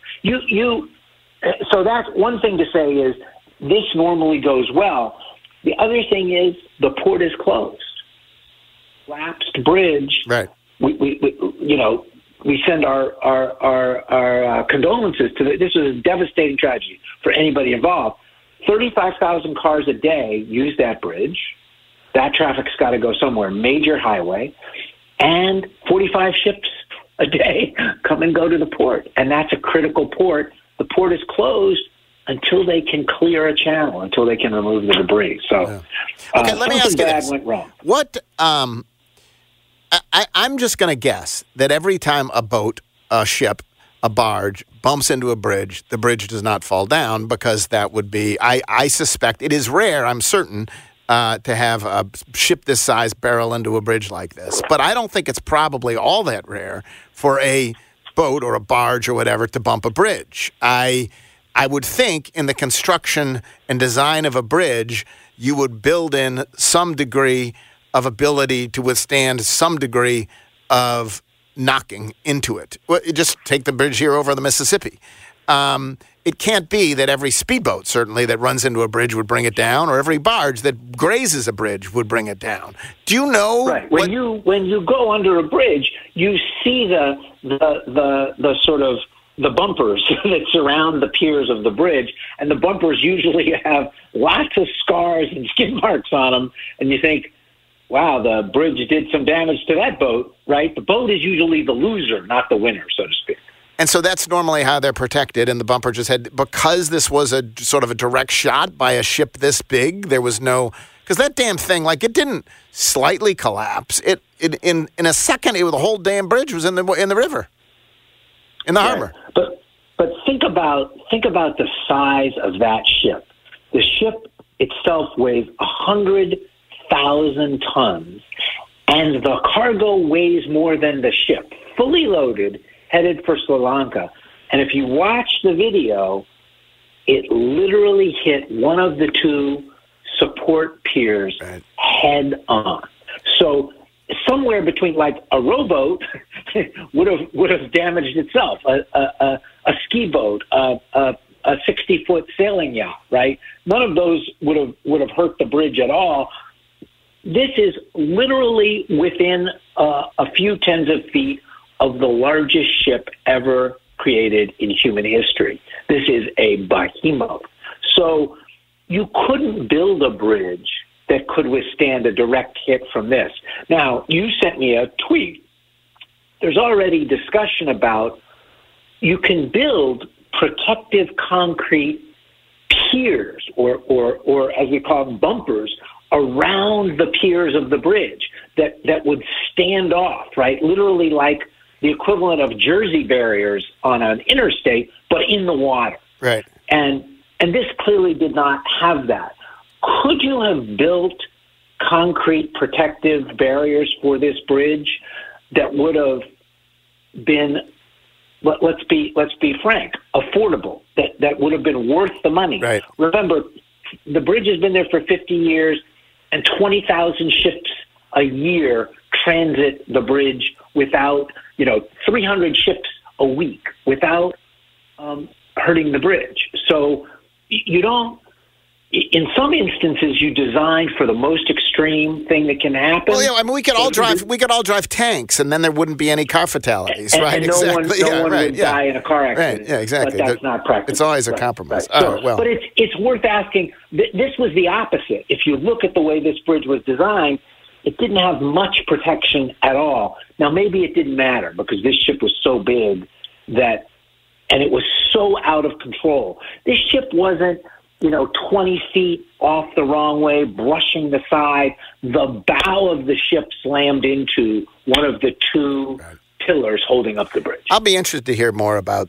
that's one thing to say is this normally goes well. The other thing is the port is closed. Lapsed bridge. Right. We send our condolences to this was a devastating tragedy for anybody involved. 35,000 cars a day use that bridge. That traffic's got to go somewhere, major highway, and 45 ships a day come and go to the port, and that's a critical port. The port is closed until they can clear a channel, until they can remove the debris. So, okay, let me ask you this: went wrong. What? I'm just going to guess that every time a boat, a ship, a barge bumps into a bridge, the bridge does not fall down, because that would be. I suspect it is rare. I'm certain. To have a ship this size barrel into a bridge like this. But I don't think it's probably all that rare for a boat or a barge or whatever to bump a bridge. I would think in the construction and design of a bridge, you would build in some degree of ability to withstand some degree of knocking into it. Well, just take the bridge here over the Mississippi. It can't be that every speedboat, certainly, that runs into a bridge would bring it down, or every barge that grazes a bridge would bring it down. Do you know? Right. When you go under a bridge, you see the sort of the bumpers that surround the piers of the bridge, and the bumpers usually have lots of scars and skid marks on them, and you think, wow, the bridge did some damage to that boat, right? The boat is usually the loser, not the winner, so to speak. And so that's normally how they're protected, and the bumper just had, because this was a sort of a direct shot by a ship this big, there was no, because that damn thing, like, it didn't slightly collapse. It in a second, the whole damn bridge was in the river, in the harbor. But think about the size of that ship. The ship itself weighs 100,000 tons, and the cargo weighs more than the ship, fully loaded, headed for Sri Lanka. And if you watch the video, it literally hit one of the two support piers head on. So somewhere between, like, a rowboat would have damaged itself, a ski boat, a 60-foot sailing yacht, right? None of those would have hurt the bridge at all. This is literally within a few tens of feet of the largest ship ever created in human history. This is a behemoth. So you couldn't build a bridge that could withstand a direct hit from this. Now, you sent me a tweet. There's already discussion about you can build protective concrete piers, or as we call them, bumpers, around the piers of the bridge that would stand off, right? Literally like the equivalent of Jersey barriers on an interstate, but in the water. Right. And this clearly did not have that. Could you have built concrete protective barriers for this bridge that would have been, let's be frank, affordable, that would have been worth the money? Right. Remember, the bridge has been there for 50 years, and 20,000 ships a year transit the bridge without, 300 ships a week without hurting the bridge. So you don't, in some instances, you design for the most extreme thing that can happen. Well, yeah, I mean, we could all drive tanks, and then there wouldn't be any car fatalities, right? And no one would die in a car accident. Right, yeah, exactly. But that's not practical. It's always a compromise. Right. Oh, well. But it's worth asking. This was the opposite. If you look at the way this bridge was designed, it didn't have much protection at all. Now, maybe it didn't matter because this ship was so big and it was so out of control. This ship wasn't, 20 feet off the wrong way, brushing the side. The bow of the ship slammed into one of the two pillars holding up the bridge. I'll be interested to hear more about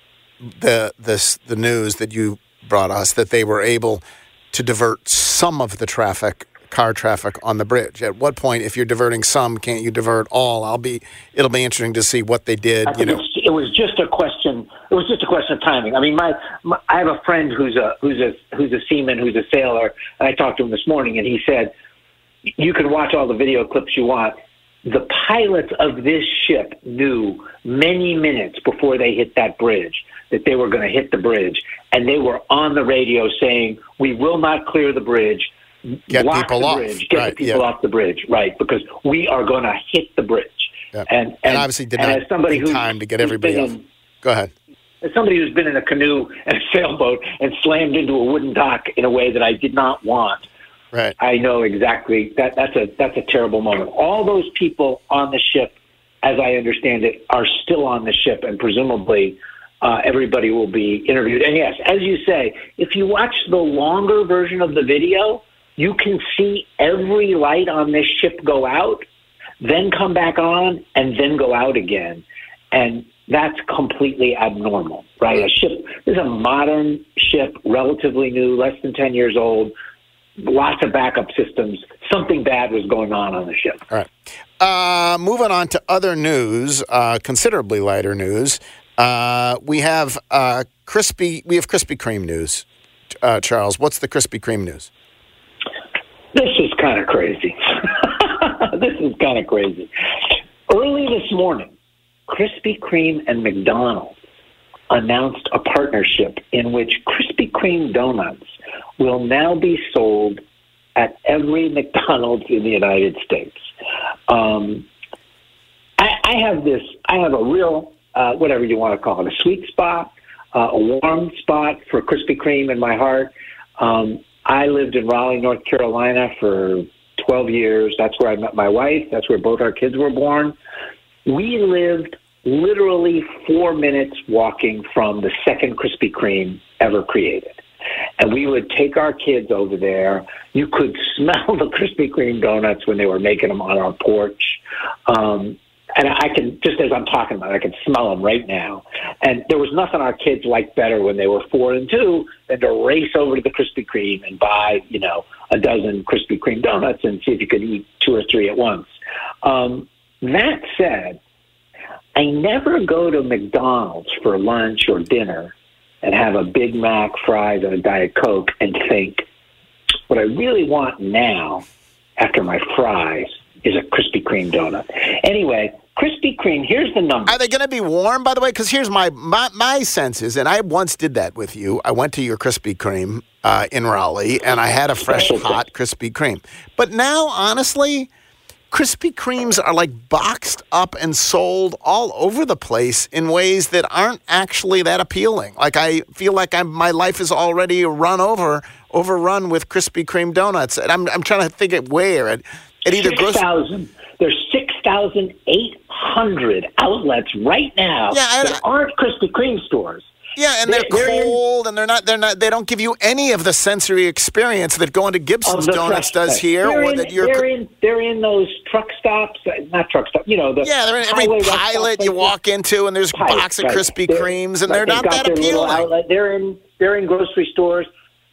the news that you brought us, that they were able to divert some of the car traffic on the bridge. At what point, if you're diverting some, can't you divert all? It'll be interesting to see what they did. It was just a question. It was just a question of timing. I mean, I have a friend who's a seaman, who's a sailor, and I talked to him this morning, and he said, you can watch all the video clips you want. The pilots of this ship knew many minutes before they hit that bridge that they were going to hit the bridge, and they were on the radio saying, "We will not clear the bridge. Get block people the off. bridge, get the people off the bridge, right? Because we are going to hit the bridge." Yeah. And obviously did not take time to get everybody off. Go ahead. As somebody who's been in a canoe and a sailboat and slammed into a wooden dock in a way that I did not want, right? I know exactly that's a terrible moment. All those people on the ship, as I understand it, are still on the ship, and presumably everybody will be interviewed. And yes, as you say, if you watch the longer version of the video, you can see every light on this ship go out, then come back on, and then go out again. And that's completely abnormal, right? This is a modern ship, relatively new, less than 10 years old, lots of backup systems. Something bad was going on the ship. All right. Moving on to other news, considerably lighter news. We have Krispy Kreme news. Charles, what's the Krispy Kreme news? This is kind of crazy. Early this morning, Krispy Kreme and McDonald's announced a partnership in which Krispy Kreme donuts will now be sold at every McDonald's in the United States. I have a real, whatever you want to call it, a sweet spot, a warm spot for Krispy Kreme in my heart. I lived in Raleigh, North Carolina for 12 years. That's where I met my wife. That's where both our kids were born. We lived literally 4 minutes walking from the second Krispy Kreme ever created. And we would take our kids over there. You could smell the Krispy Kreme donuts when they were making them on our porch. And I can, just as I'm talking about it, I can smell them right now. And there was nothing our kids liked better when they were 4 and 2 than to race over to the Krispy Kreme and buy, a dozen Krispy Kreme donuts and see if you could eat 2 or 3 at once. That said, I never go to McDonald's for lunch or dinner and have a Big Mac, fries, and a Diet Coke and think, what I really want now, after my fries, is a Krispy Kreme donut. Anyway, Krispy Kreme, here's the number. Are they going to be warm, by the way? Because here's my sense is, and I once did that with you. I went to your Krispy Kreme in Raleigh, and I had a fresh, hot Krispy Kreme. But now, honestly, Krispy Kremes are like boxed up and sold all over the place in ways that aren't actually that appealing. Like I feel like my life is already overrun with Krispy Kreme donuts. And I'm trying to think of where at either 6,000. There's 6,800 outlets right now that aren't Krispy Kreme stores. Yeah, and they're cold, and they don't give you any of the sensory experience that going to Gibson's Donuts does here. They're in those truck stops, not truck stops, they're in every pilot you walk into, and there's a box of Krispy Kremes, and they're not that appealing. They're in grocery stores.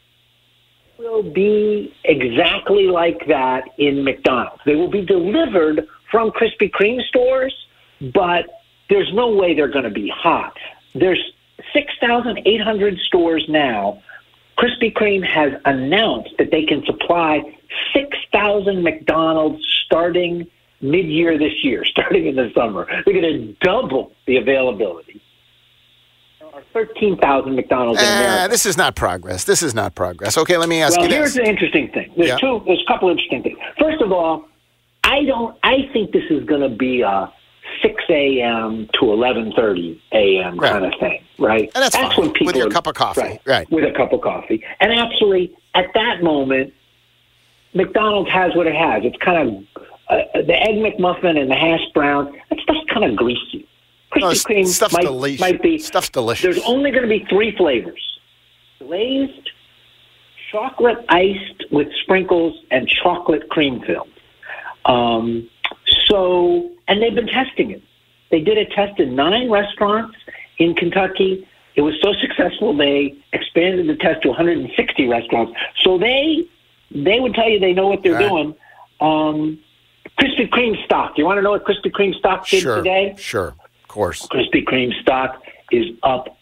Will be exactly like that in McDonald's. They will be delivered from Krispy Kreme stores, but there's no way they're going to be hot. There's 6,800 stores now. Krispy Kreme has announced that they can supply 6,000 McDonald's starting mid-year this year, starting in the summer. They're going to double the availability. There are 13,000 McDonald's in America. This is not progress. Okay, let me ask you this. Here's the interesting thing. There's a couple interesting things. First of all, I think this is going to be a 6 a.m. to 11:30 a.m. kind of thing, right? And that's fine. When people with your cup of coffee. Right. With a cup of coffee. And actually, at that moment, McDonald's has what it has. It's kind of the Egg McMuffin and the hash brown. That stuff's kind of greasy. Krispy Kreme might be. Stuff's delicious. There's only going to be 3 flavors. Glazed, chocolate iced with sprinkles, and chocolate cream filled. And they've been testing it. They did a test in 9 restaurants in Kentucky. It was so successful, they expanded the test to 160 restaurants. So they would tell you they know what they're doing. Krispy Kreme stock. You want to know what Krispy Kreme stock did today? Sure, of course. Krispy Kreme stock is up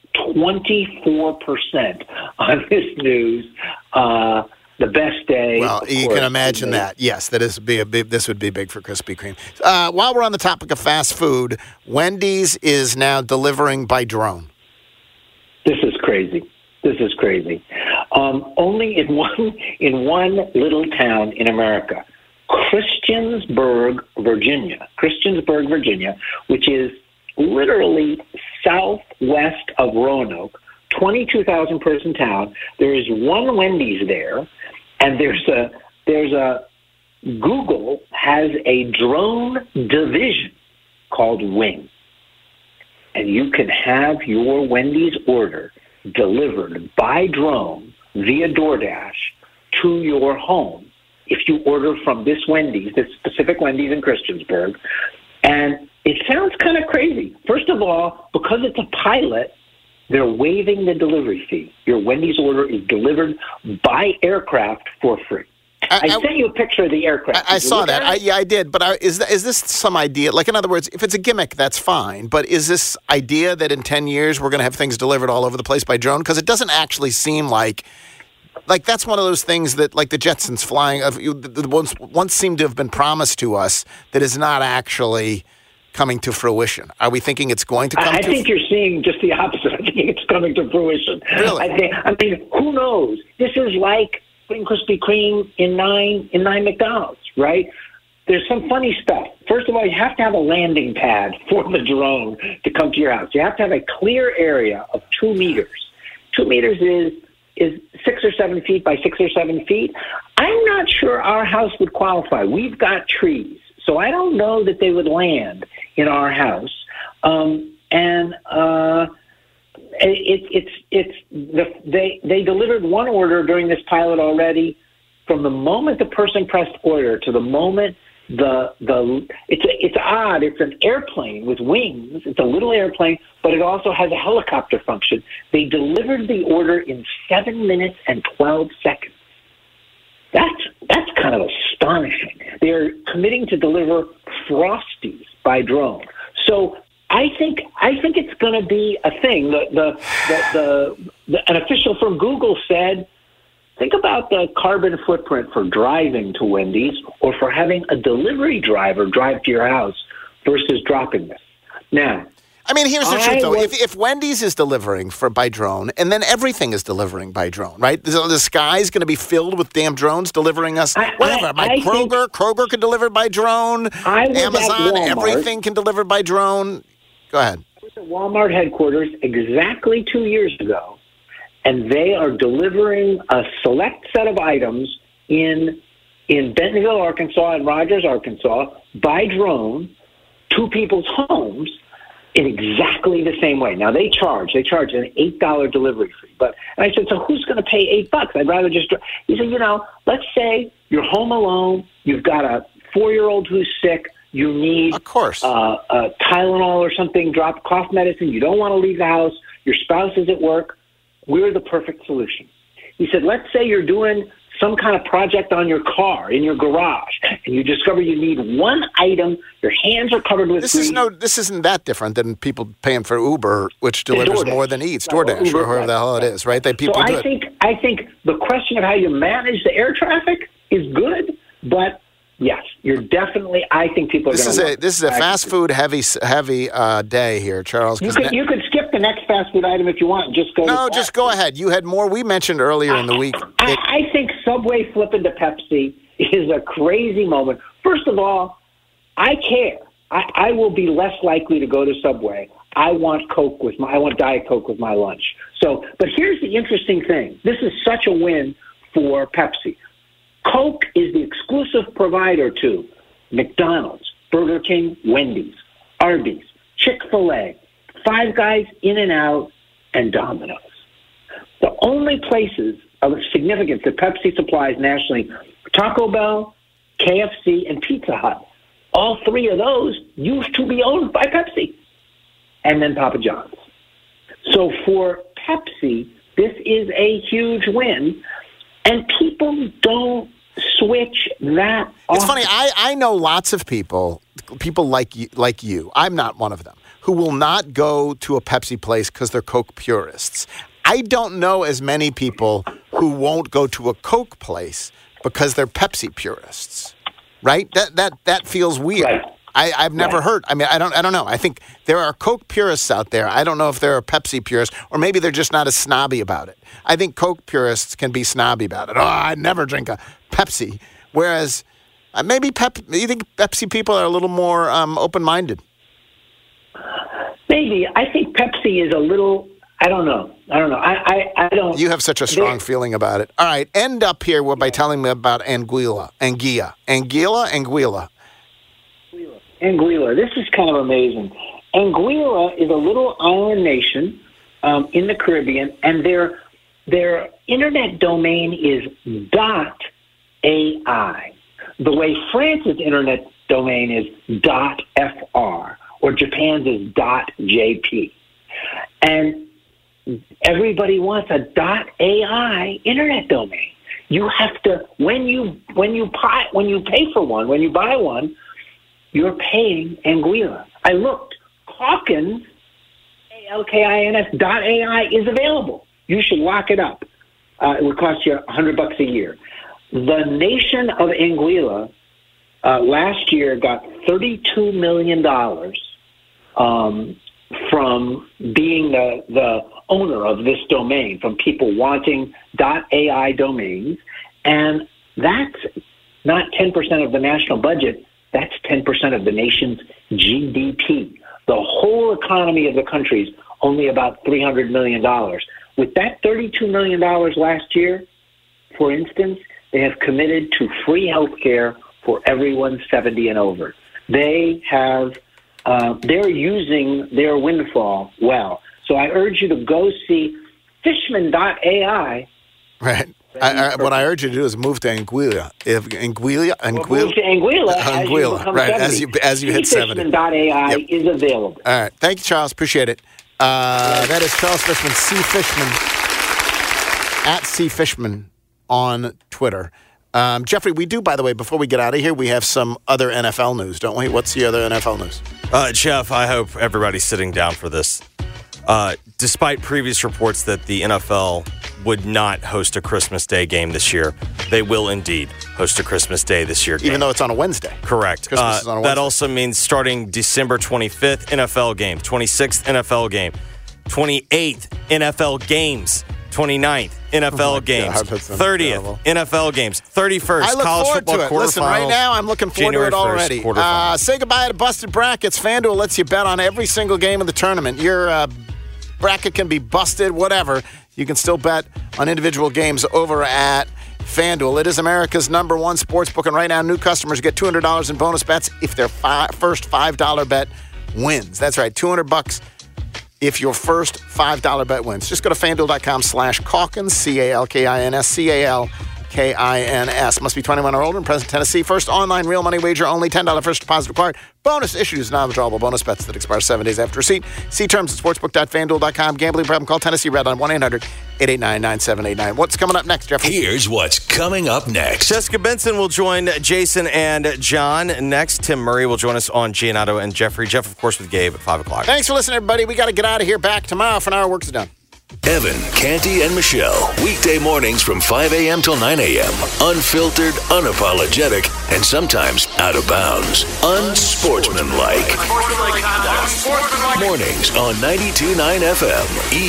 24% on this news. The best day. Well, you can imagine that. Yes, this would be big for Krispy Kreme. While we're on the topic of fast food, Wendy's is now delivering by drone. This is crazy. Only in one little town in America, Christiansburg, Virginia, which is literally southwest of Roanoke, 22,000 person town. There is one Wendy's there, and there's a Google has a drone division called Wing, and you can have your Wendy's order delivered by drone via DoorDash to your home if you order from this Wendy's, this specific Wendy's in Christiansburg. And it sounds kind of crazy. First of all, because it's a pilot, they're waiving the delivery fee. Your Wendy's order is delivered by aircraft for free. I sent you a picture of the aircraft. I saw that. I did. But is this some idea? Like, in other words, if it's a gimmick, that's fine. But is this idea that in 10 years we're going to have things delivered all over the place by drone? Because it doesn't actually seem like that's one of those things that, like the Jetsons flying, once seemed to have been promised to us that is not actually coming to fruition? Are we thinking it's going to come I think you're seeing just the opposite. I think it's coming to fruition. Really? I mean, who knows? This is like putting Krispy Kreme in nine McDonald's, right? There's some funny stuff. First of all, you have to have a landing pad for the drone to come to your house. You have to have a clear area of 2 meters. 2 meters is 6 or 7 feet by 6 or 7 feet. I'm not sure our house would qualify. We've got trees, so I don't know that they would land in our house. They delivered one order during this pilot already. From the moment the person pressed order to the moment it's odd. It's an airplane with wings. It's a little airplane, but it also has a helicopter function. They delivered the order in 7 minutes and 12 seconds. That's kind of astonishing. They're committing to deliver Frosties by drone. So I think it's going to be a thing. An official from Google said, think about the carbon footprint for driving to Wendy's or for having a delivery driver drive to your house versus dropping this. Now, I mean, here's the truth, though. If Wendy's is delivering by drone, and then everything is delivering by drone, right? The sky's going to be filled with damn drones delivering us whatever. Kroger can deliver by drone. Amazon, everything can deliver by drone. Go ahead. I was at Walmart headquarters exactly 2 years ago, and they are delivering a select set of items in Bentonville, Arkansas, and Rogers, Arkansas, by drone to people's homes in exactly the same way. Now, they charge an $8 delivery fee. And I said, so who's going to pay $8? I'd rather just... He said, let's say you're home alone, you've got a 4-year-old who's sick, you need of course. A Tylenol or something, drop cough medicine, you don't want to leave the house, your spouse is at work, we're the perfect solution. He said, let's say you're doing some kind of project on your car, in your garage, and you discover you need one item, your hands are covered with This isn't that different than people paying for Uber, which delivers more than Eats, DoorDash, or whoever the hell it is, right? I think the question of how you manage the air traffic is good, but yes, you're definitely. I think people are going to. This is a fast food heavy day here, Charles. You could skip the next fast food item if you want. Just go. No, just go ahead. You had more. We mentioned earlier in the week. I think Subway flipping to Pepsi is a crazy moment. First of all, I care. I will be less likely to go to Subway. I want Diet Coke with my lunch. So, but here's the interesting thing. This is such a win for Pepsi. Coke is the exclusive provider to McDonald's, Burger King, Wendy's, Arby's, Chick-fil-A, Five Guys, In-N-Out, and Domino's. The only places of significance that Pepsi supplies nationally, Taco Bell, KFC, and Pizza Hut. All three of those used to be owned by Pepsi. And then Papa John's. So for Pepsi, this is a huge win. And people don't switch that often. It's funny. I know lots of people like you. I'm not one of them, who will not go to a Pepsi place because they're Coke purists. I don't know as many people who won't go to a Coke place because they're Pepsi purists. Right? That feels weird. Right. I've never heard. I mean, I don't know. I think there are Coke purists out there. I don't know if there are Pepsi purists, or maybe they're just not as snobby about it. I think Coke purists can be snobby about it. Oh, I'd never drink a Pepsi. Whereas maybe you think Pepsi people are a little more open-minded? Maybe. I think Pepsi is a little... I don't know. I don't... You have such a strong feeling about it. All right, end up here by telling me about Anguilla. Anguilla. This is kind of amazing. Anguilla is a little island nation in the Caribbean, and their internet domain is .ai. The way France's internet domain is .fr, or Japan's is .jp. And everybody wants a .ai internet domain. You have to when you pay for one, when you buy one, you're paying Anguilla. I looked. Hawkins, ALKINS.ai is available. You should lock it up. It would cost you $100 a year. The nation of Anguilla last year got $32 million from being the owner of this domain, from people wanting .ai domains. And that's not 10% of the national budget. That's 10% of the nation's GDP. The whole economy of the country is only about $300 million. With that $32 million last year, for instance, they have committed to free health care for everyone 70 and over. They have, they're using their windfall well. So I urge you to go see Fishman.ai. Right. What I urge you to do is move to Anguilla. Move to Anguilla right, as you hit 70. Fishman.ai is available. All right. Thank you, Charles. Appreciate it. That is Charles Fishman, C. Fishman, at C. Fishman on Twitter. Jeffrey, we do, by the way, before we get out of here, we have some other NFL news, don't we? What's the other NFL news? Jeff, I hope everybody's sitting down for this. Despite previous reports that the NFL would not host a Christmas Day game this year, they will indeed host a Christmas Day this year game. Even though it's on a Wednesday. Correct. Christmas is on a Wednesday. That also means starting December 25th, NFL game, 26th, NFL game, 28th, NFL games, 29th, NFL games, 30th, NFL games, 31st, college football quarterfinals. Listen, right now I'm looking forward to it already. Say goodbye to Busted Brackets. FanDuel lets you bet on every single game of the tournament. Your bracket can be busted, whatever. You can still bet on individual games over at FanDuel. It is America's #1 sports book, and right now new customers get $200 in bonus bets if their first $5 bet wins. That's right, $200 if your first $5 bet wins. Just go to FanDuel.com/Calkins, CALKINS, Must be 21 or older and present in Tennessee. First online real money wager only. $10 first deposit required. Bonus issues, non-withdrawable bonus bets that expire 7 days after receipt. See terms at sportsbook.fanduel.com. Gambling problem? Call Tennessee Red on 1-800-889-9789. What's coming up next, Jeffrey? Here's what's coming up next. Jessica Benson will join Jason and John. Next, Tim Murray will join us on Giannotto and Jeffrey. Jeff, of course, with Gabe at 5 o'clock. Thanks for listening, everybody. We got to get out of here. Back tomorrow for an hour. Work's done. Evan, Canty, and Michelle. Weekday mornings from 5 a.m. till 9 a.m. Unfiltered, unapologetic, and sometimes out of bounds. Unsportsmanlike. Mornings on 92.9 FM.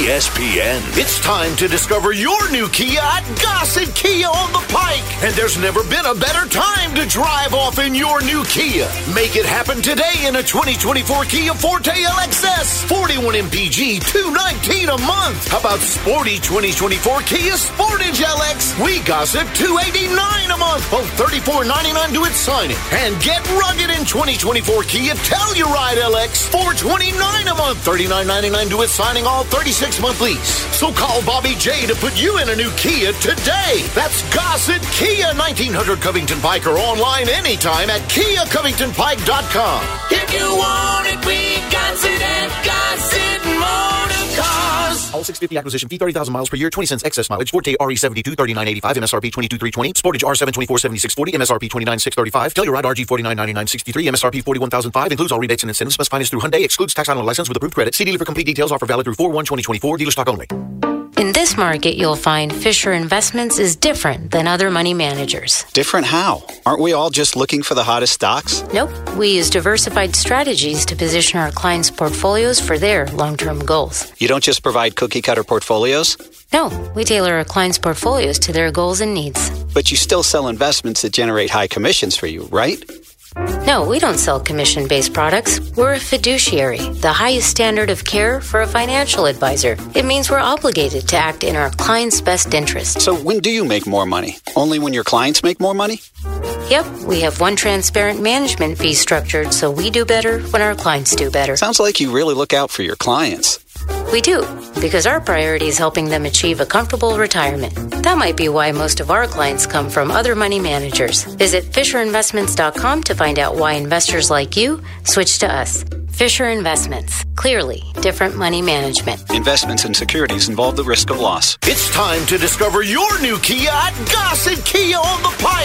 ESPN. It's time to discover your new Kia at Gossett Kia on the Pike. And there's never been a better time to drive off in your new Kia. Make it happen today in a 2024 Kia Forte LXS. 41 MPG, $219 a month. How about sporty 2024 Kia Sportage LX? We gossip $289 a month. Both $34.99 to its signing. And get rugged in 2024 Kia Telluride LX. $429 a month. $39.99 to its signing. All 36-month lease. So call Bobby J to put you in a new Kia today. That's Gossett Kia, 1900 Covington Pike, or online anytime at KiaCovingtonPike.com. If you want it, we got it at Gossett Motor Cars. All 650 acquisition fee, 30,000 miles per year, 20 cents excess mileage. Forte RE72, $39.85, MSRP $22,320. Sportage R7, $24,7640, MSRP $29,635. Telluride RG $49,9963, MSRP $41,005. Includes all rebates and incentives. Must finance through Hyundai. Excludes tax on a license with approved credit. See dealer for complete details. Offer valid through 4/1/2024. Dealer stock only. In this market, you'll find Fisher Investments is different than other money managers. Different how? Aren't we all just looking for the hottest stocks? Nope. We use diversified strategies to position our clients' portfolios for their long-term goals. You don't just provide cookie-cutter portfolios? No, we tailor our clients' portfolios to their goals and needs. But you still sell investments that generate high commissions for you, right? No, we don't sell commission-based products. We're a fiduciary, the highest standard of care for a financial advisor. It means we're obligated to act in our client's best interest. So when do you make more money? Only when your clients make more money? Yep, we have one transparent management fee structured, so we do better when our clients do better. Sounds like you really look out for your clients. We do, because our priority is helping them achieve a comfortable retirement. That might be why most of our clients come from other money managers. Visit FisherInvestments.com to find out why investors like you switch to us. Fisher Investments. Clearly, different money management. Investments in securities involve the risk of loss. It's time to discover your new Kia at Gossett Kia on the Pike. And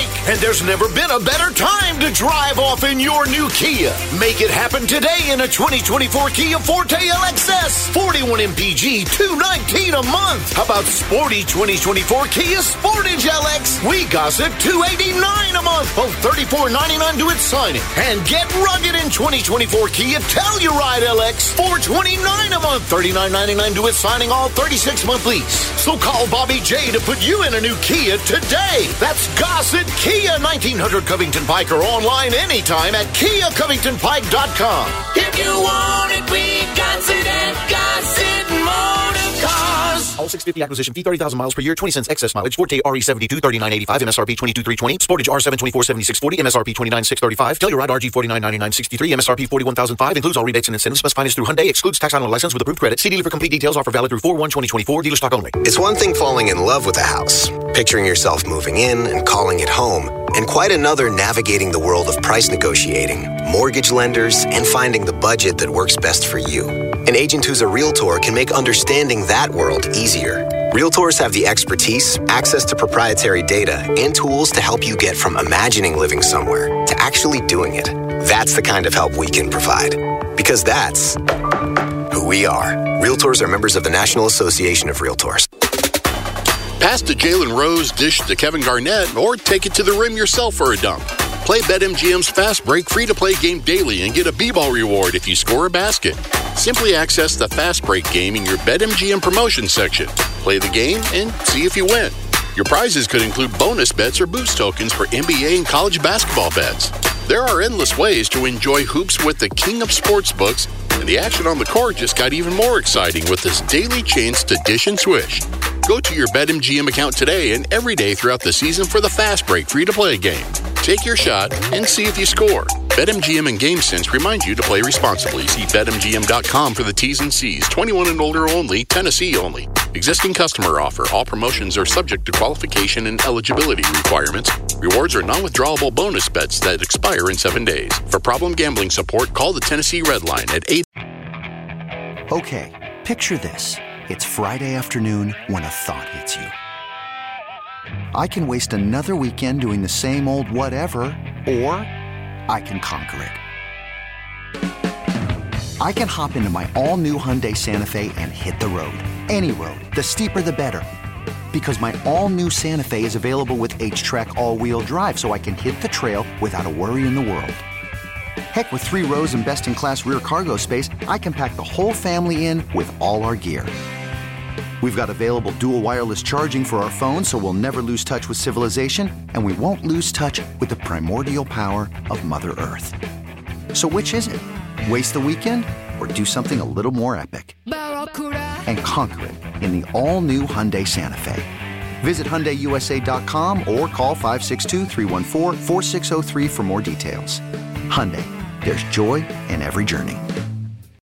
there's never been a better time to drive off in your new Kia. Make it happen today in a 2024 Kia Forte LXS. 41 MPG, $219 a month. How about sporty 2024 Kia Sportage LX? We gossip $289 a month. Both $34.99 to its signing. And get rugged in 2024 Kia Telluride LX. $429 a month. $39.99 to its signing, all 36-month lease. So call Bobby J to put you in a new Kia today. That's Gossett Kia, 1900 Covington Pike, or online anytime at KiaCovingtonPike.com. If you want it, we got it at Gossett Motor Cars. All 650 acquisition fee, 30,000 miles per year, 20 cents excess mileage. Forte RE72, $39.85, MSRP $22,320. Sportage R7, $24,7640, MSRP $29,635. Telluride RG, $49,9963, MSRP $41,005. Includes all rebates and incentives. Must finance through Hyundai. Excludes tax on a license with approved credit. See dealer for complete details. Offer valid through 4/1/2024. Dealer stock only. It's one thing falling in love with a house, picturing yourself moving in and calling it home, and quite another navigating the world of price negotiating, mortgage lenders, and finding the budget that works best for you. An agent who's a Realtor can make understanding that world easier. Realtors have the expertise, access to proprietary data, and tools to help you get from imagining living somewhere to actually doing it. That's the kind of help we can provide. Because that's who we are. Realtors are members of the National Association of Realtors. Pass to Jalen Rose, dish to Kevin Garnett, or take it to the rim yourself for a dunk. Play BetMGM's Fast Break free-to-play game daily and get a B-ball reward if you score a basket. Simply access the Fast Break game in your BetMGM promotion section. Play the game and see if you win. Your prizes could include bonus bets or boost tokens for NBA and college basketball bets. There are endless ways to enjoy hoops with the king of sportsbooks, and the action on the court just got even more exciting with this daily chance to dish and swish. Go to your BetMGM account today and every day throughout the season for the Fast Break free-to-play game. Take your shot and see if you score. BetMGM and GameSense remind you to play responsibly. See BetMGM.com for the T's and C's. 21 and older only. Tennessee only. Existing customer offer. All promotions are subject to qualification and eligibility requirements. Rewards are non-withdrawable bonus bets that expire in 7 days. For problem gambling support, call the Tennessee Red Line at 8. Okay, picture this. It's Friday afternoon when a thought hits you. I can waste another weekend doing the same old whatever, or I can conquer it. I can hop into my all-new Hyundai Santa Fe and hit the road. Any road. The steeper, the better. Because my all-new Santa Fe is available with H-Track all-wheel drive, so I can hit the trail without a worry in the world. Heck, with 3 rows and best-in-class rear cargo space, I can pack the whole family in with all our gear. We've got available dual wireless charging for our phones, so we'll never lose touch with civilization, and we won't lose touch with the primordial power of Mother Earth. So which is it? Waste the weekend or do something a little more epic? And conquer it in the all-new Hyundai Santa Fe. Visit HyundaiUSA.com or call 562-314-4603 for more details. Hyundai, there's joy in every journey.